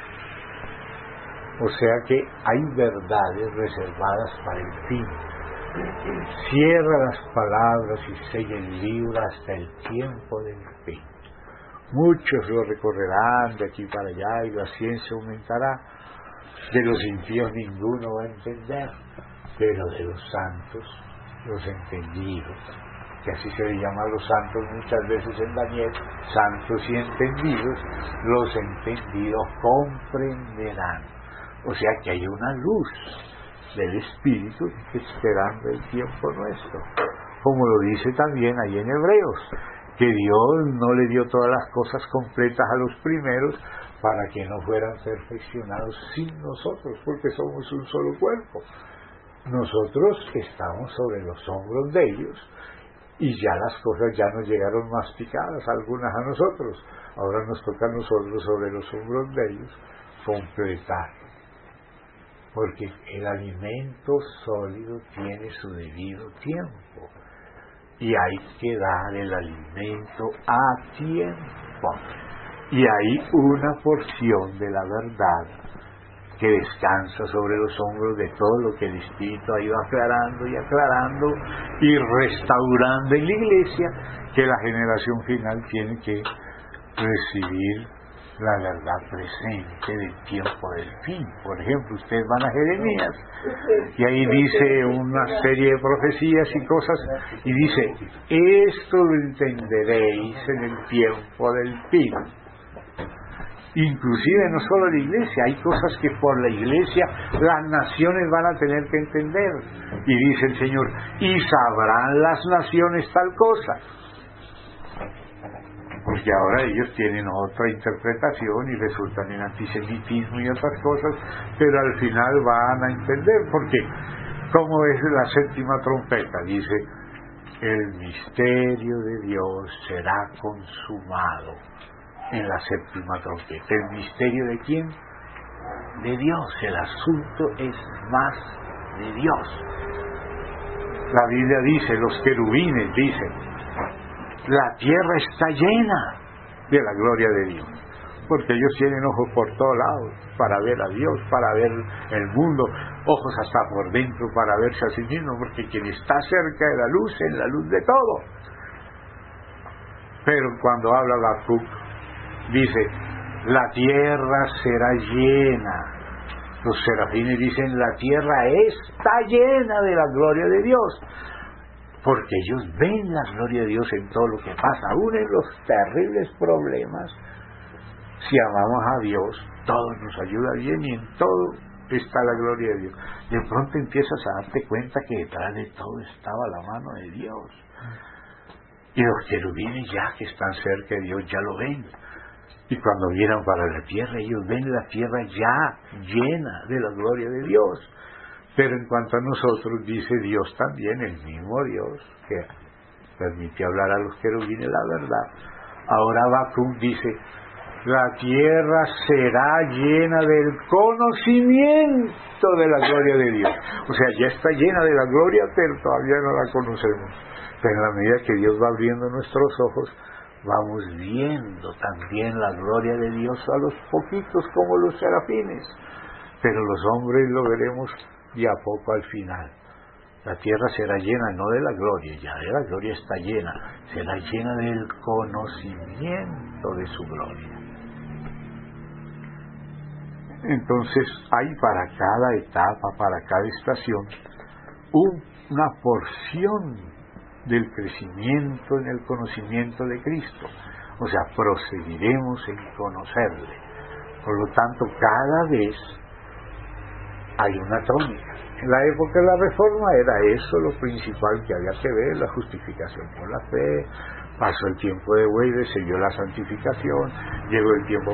[SPEAKER 1] O sea que hay verdades reservadas para el fin. Cierra las palabras y sella el libro hasta el tiempo del fin. Muchos lo recorrerán de aquí para allá y la ciencia aumentará. De los impíos ninguno va a entender, pero de los santos, los entendidos, que así se le llama a los santos muchas veces en Daniel, santos y entendidos, los entendidos comprenderán. O sea que hay una luz del Espíritu esperando el tiempo nuestro, como lo dice también ahí en Hebreos, que Dios no le dio todas las cosas completas a los primeros para que no fueran perfeccionados sin nosotros, porque somos un solo cuerpo. Nosotros estamos sobre los hombros de ellos y ya las cosas ya nos llegaron masticadas, algunas a nosotros. Ahora nos toca a nosotros sobre los hombros de ellos completar, porque el alimento sólido tiene su debido tiempo y hay que dar el alimento a tiempo, y hay una porción de la verdad que descansa sobre los hombros de todo lo que el Espíritu ha ido aclarando y aclarando y restaurando en la Iglesia, que la generación final tiene que recibir la verdad presente del tiempo del fin. Por ejemplo, ustedes van a Jeremías y ahí dice una serie de profecías y cosas, y dice: esto lo entenderéis en el tiempo del fin. Inclusive no solo la Iglesia, hay cosas que por la Iglesia las naciones van a tener que entender, y dice el Señor: y sabrán las naciones tal cosa. Porque ahora ellos tienen otra interpretación y resultan en antisemitismo y otras cosas, pero al final van a entender, porque como es la séptima trompeta, dice: el misterio de Dios será consumado en la séptima trompeta. ¿El misterio de quién? De Dios. El asunto es más de Dios. La Biblia dice, los querubines dicen: la tierra está llena de la gloria de Dios, porque ellos tienen ojos por todos lados para ver a Dios, para ver el mundo, ojos hasta por dentro para verse a sí mismo, porque quien está cerca de la luz es la luz de todo. Pero cuando habla Habacuc, dice: la tierra será llena. Los serafines dicen: la tierra está llena de la gloria de Dios, porque ellos ven la gloria de Dios en todo lo que pasa, aún en los terribles problemas. Si amamos a Dios, todo nos ayuda bien y en todo está la gloria de Dios. De pronto empiezas a darte cuenta que detrás de todo estaba la mano de Dios. Y los querubines, ya que están cerca de Dios, ya lo ven. Y cuando miran para la tierra, ellos ven la tierra ya llena de la gloria de Dios. Pero en cuanto a nosotros, dice Dios también, el mismo Dios que permite hablar a los querubines la verdad. Ahora Habacuc dice: la tierra será llena del conocimiento de la gloria de Dios. O sea, ya está llena de la gloria, pero todavía no la conocemos. Pero en la medida que Dios va abriendo nuestros ojos, vamos viendo también la gloria de Dios a los poquitos, como los serafines. Pero los hombres lo veremos y a poco al final. La tierra será llena no de la gloria, ya de la gloria está llena, será llena del conocimiento de su gloria. Entonces hay para cada etapa, para cada estación, una porción del crecimiento en el conocimiento de Cristo. O sea, proseguiremos en conocerle. Por lo tanto, cada vez hay una tónica. En la época de la Reforma era eso lo principal que había que ver, la justificación por la fe. Pasó el tiempo de Weber, se vio la santificación, llegó el tiempo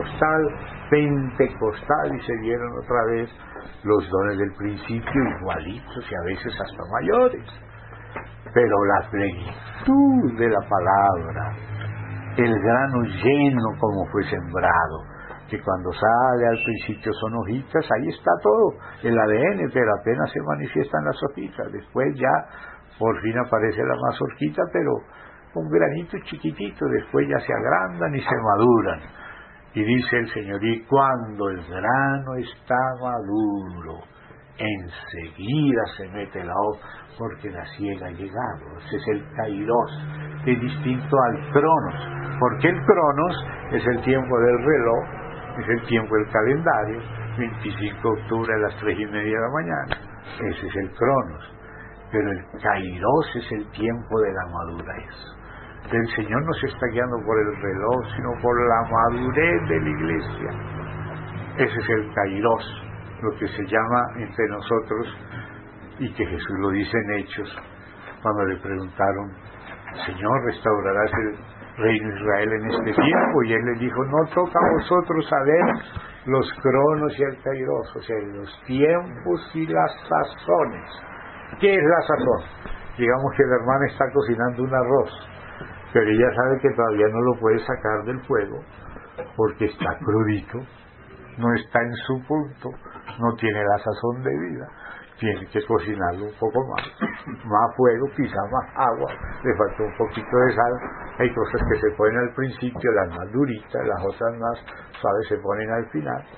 [SPEAKER 1] pentecostal y se vieron otra vez los dones del principio igualitos y a veces hasta mayores. Pero la plenitud de la palabra, el grano lleno como fue sembrado, que cuando sale al principio son hojitas, ahí está todo, el ADN, pero apenas se manifiestan las hojitas. Después ya por fin aparece la mazorquita, pero un granito chiquitito, después ya se agrandan y se maduran. Y dice el Señor: y cuando el grano está maduro, enseguida se mete la hoz, porque la siega ha llegado. Ese es el kairos, que es distinto al cronos, porque el cronos es el tiempo del reloj, es el tiempo del calendario, 25 de octubre a las 3:30 de la mañana, ese es el cronos. Pero el kairos es el tiempo de la madurez. El Señor no se está guiando por el reloj, sino por la madurez de la iglesia. Ese es el kairos, lo que se llama entre nosotros, y que Jesús lo dice en Hechos, cuando le preguntaron: Señor, ¿restaurarás el reino de Israel en este tiempo? Y Él les dijo: no toca a vosotros saber los cronos y el kairos, o sea, los tiempos y las sazones. ¿Qué es la sazón? Digamos que la hermana está cocinando un arroz, pero ella sabe que todavía no lo puede sacar del fuego porque está crudito, no está en su punto, no tiene la sazón de vida, tiene que cocinarlo un poco más fuego, quizá más agua, le falta un poquito de sal. Hay cosas que se ponen al principio, las más duritas, las otras más suaves se ponen al final.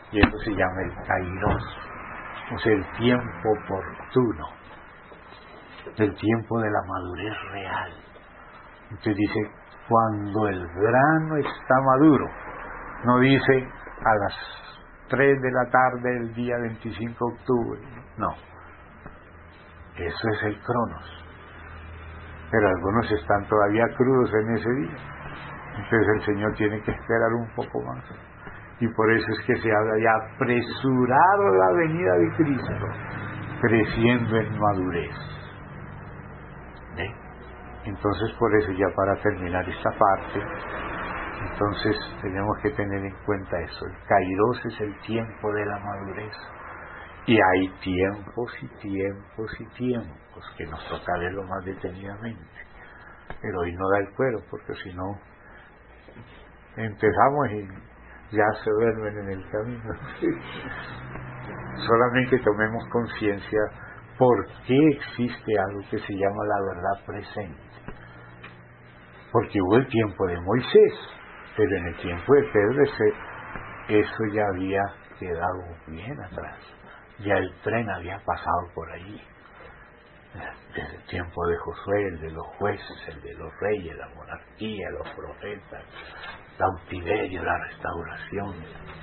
[SPEAKER 1] y eso se llama el kairos, o sea, el tiempo oportuno, el tiempo de la madurez real. Entonces dice, cuando el grano está maduro, no dice a las 3 de la tarde del día 25 de octubre, no, eso es el cronos. Pero algunos están todavía crudos en ese día, entonces el Señor tiene que esperar un poco más, y por eso es que se habla de apresurar la venida de Cristo, creciendo en madurez. ¿Ve? Entonces, por eso, ya para terminar esta parte, entonces tenemos que tener en cuenta eso. El kairos es el tiempo de la madurez, y hay tiempos y tiempos y tiempos que nos toca verlo más detenidamente, pero hoy no da el cuero, porque si no empezamos y ya se duermen en el camino. Solamente tomemos conciencia por qué existe algo que se llama la verdad presente. Porque hubo el tiempo de Moisés, pero en el tiempo de Pedro eso ya había quedado bien atrás. Ya el tren había pasado por ahí. Desde el tiempo de Josué, el de los jueces, el de los reyes, la monarquía, los profetas, cautiverio, la restauración.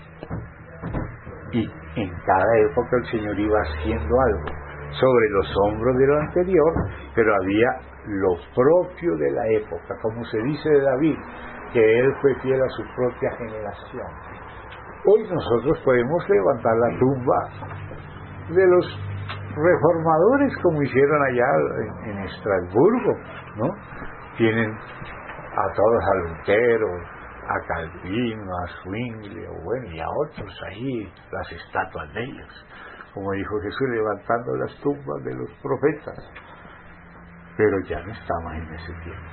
[SPEAKER 1] Y en cada época el Señor iba haciendo algo sobre los hombros de lo anterior, pero había lo propio de la época, como se dice de David, que él fue fiel a su propia generación. Hoy nosotros podemos levantar la tumba de los reformadores, como hicieron allá en Estrasburgo, ¿no? Tienen a todos, a Lutero, a Calvino, a Zwingli, bueno, y a otros ahí, las estatuas de ellos, como dijo Jesús, levantando las tumbas de los profetas. Pero ya no estamos en ese tiempo.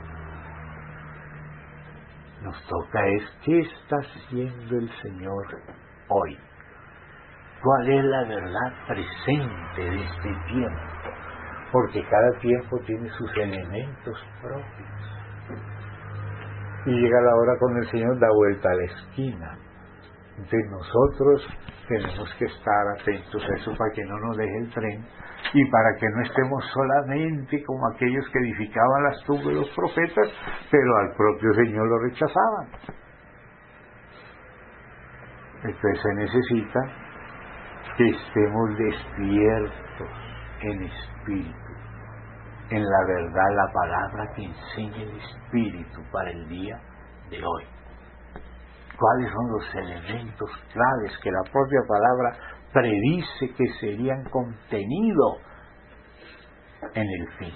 [SPEAKER 1] Nos toca es, ¿qué está haciendo el Señor hoy? ¿Cuál es la verdad presente de este tiempo? Porque cada tiempo tiene sus elementos propios. Y llega la hora cuando el Señor da vuelta a la esquina. Entonces nosotros tenemos que estar atentos a eso para que no nos deje el tren y para que no estemos solamente como aquellos que edificaban las tumbas de los profetas, pero al propio Señor lo rechazaban. Entonces se necesita que estemos despiertos en espíritu, en la verdad, la palabra que enseña el espíritu para el día de hoy. ¿Cuáles son los elementos claves que la propia palabra predice que serían contenidos en el fin?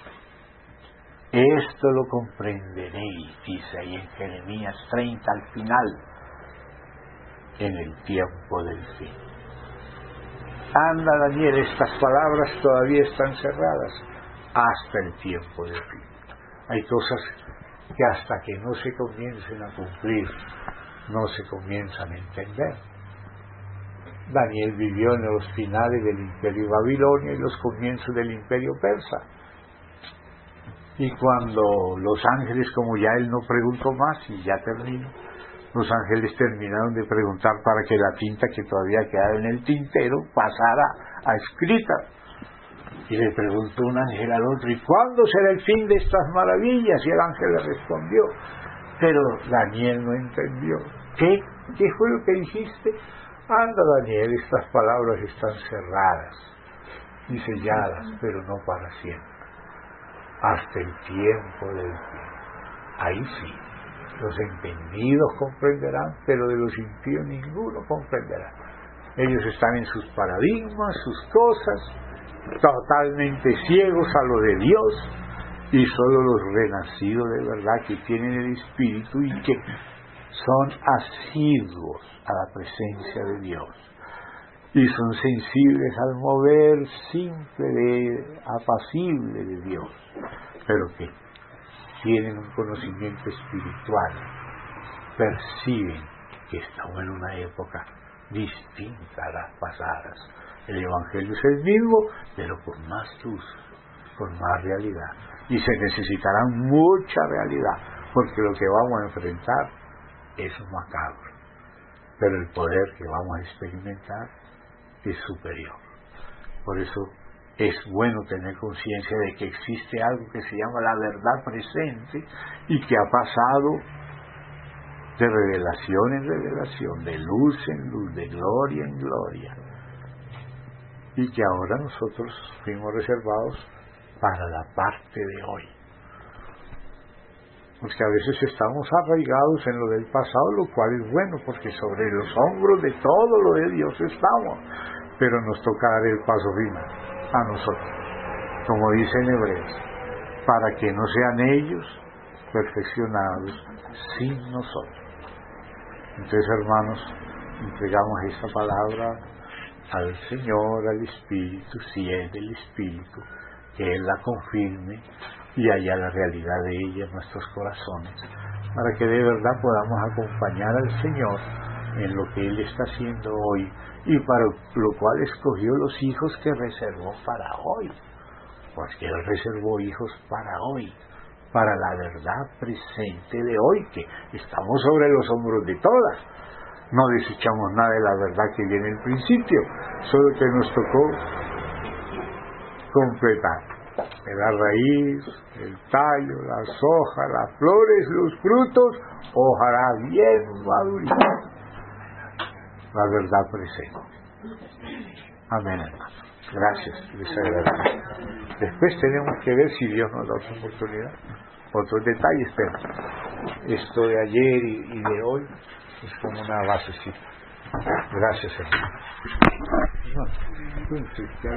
[SPEAKER 1] Esto lo comprenderéis, dice ahí en Jeremías 30 al final, en el tiempo del fin. Anda, Daniel, estas palabras todavía están cerradas hasta el tiempo del fin. Hay cosas que hasta que no se comiencen a cumplir, no se comienzan a entender. Daniel vivió en los finales del imperio babilonio y los comienzos del imperio persa. Y cuando los ángeles, como ya él no preguntó más, y ya termino, los ángeles terminaron de preguntar para que la tinta que todavía quedaba en el tintero pasara a escrita. Y le preguntó un ángel al otro, ¿y cuándo será el fin de estas maravillas? Y el ángel le respondió, pero Daniel no entendió. ¿Qué fue lo que dijiste? Anda, Daniel, estas palabras están cerradas y selladas, pero no para siempre, hasta el tiempo del fin. Ahí sí, los entendidos comprenderán, pero de los impíos ninguno comprenderá. Ellos están en sus paradigmas, sus cosas, totalmente ciegos a lo de Dios, y solo los renacidos de verdad que tienen el Espíritu y que son asiduos a la presencia de Dios y son sensibles al mover simple, apacible de Dios, pero que tienen un conocimiento espiritual, perciben que estamos en una época distinta a las pasadas. El Evangelio es el mismo, pero con más luz, con más realidad, y se necesitará mucha realidad, porque lo que vamos a enfrentar es macabro. pero el poder que vamos a experimentar es superior. Por eso es bueno tener conciencia de que existe algo que se llama la verdad presente y que ha pasado de revelación en revelación, de luz en luz, de gloria en gloria, y que ahora nosotros fuimos reservados para la parte de hoy. Porque a veces estamos arraigados en lo del pasado, lo cual es bueno, porque sobre los hombros de todo lo de Dios estamos, pero nos toca dar el paso final a nosotros, como dice en Hebreos, para que no sean ellos perfeccionados sin nosotros. Entonces, hermanos, entregamos esta palabra al Señor, al Espíritu, si es del Espíritu, que Él la confirme y haya la realidad de ella en nuestros corazones, para que de verdad podamos acompañar al Señor en lo que Él está haciendo hoy, y para lo cual escogió los hijos que reservó para hoy, porque Él reservó hijos para hoy, para la verdad presente de hoy, que estamos sobre los hombros de todas. No desechamos nada de la verdad que viene en el principio, solo que nos tocó completar la raíz, el tallo, las hojas, las flores, los frutos, ojalá bien maduritos, la verdad presente. Amén, hermano. Gracias, les agradezco. Después tenemos que ver si Dios nos da otra oportunidad, otros detalles, pero esto de ayer y de hoy es como una basecita. Gracias, hermano.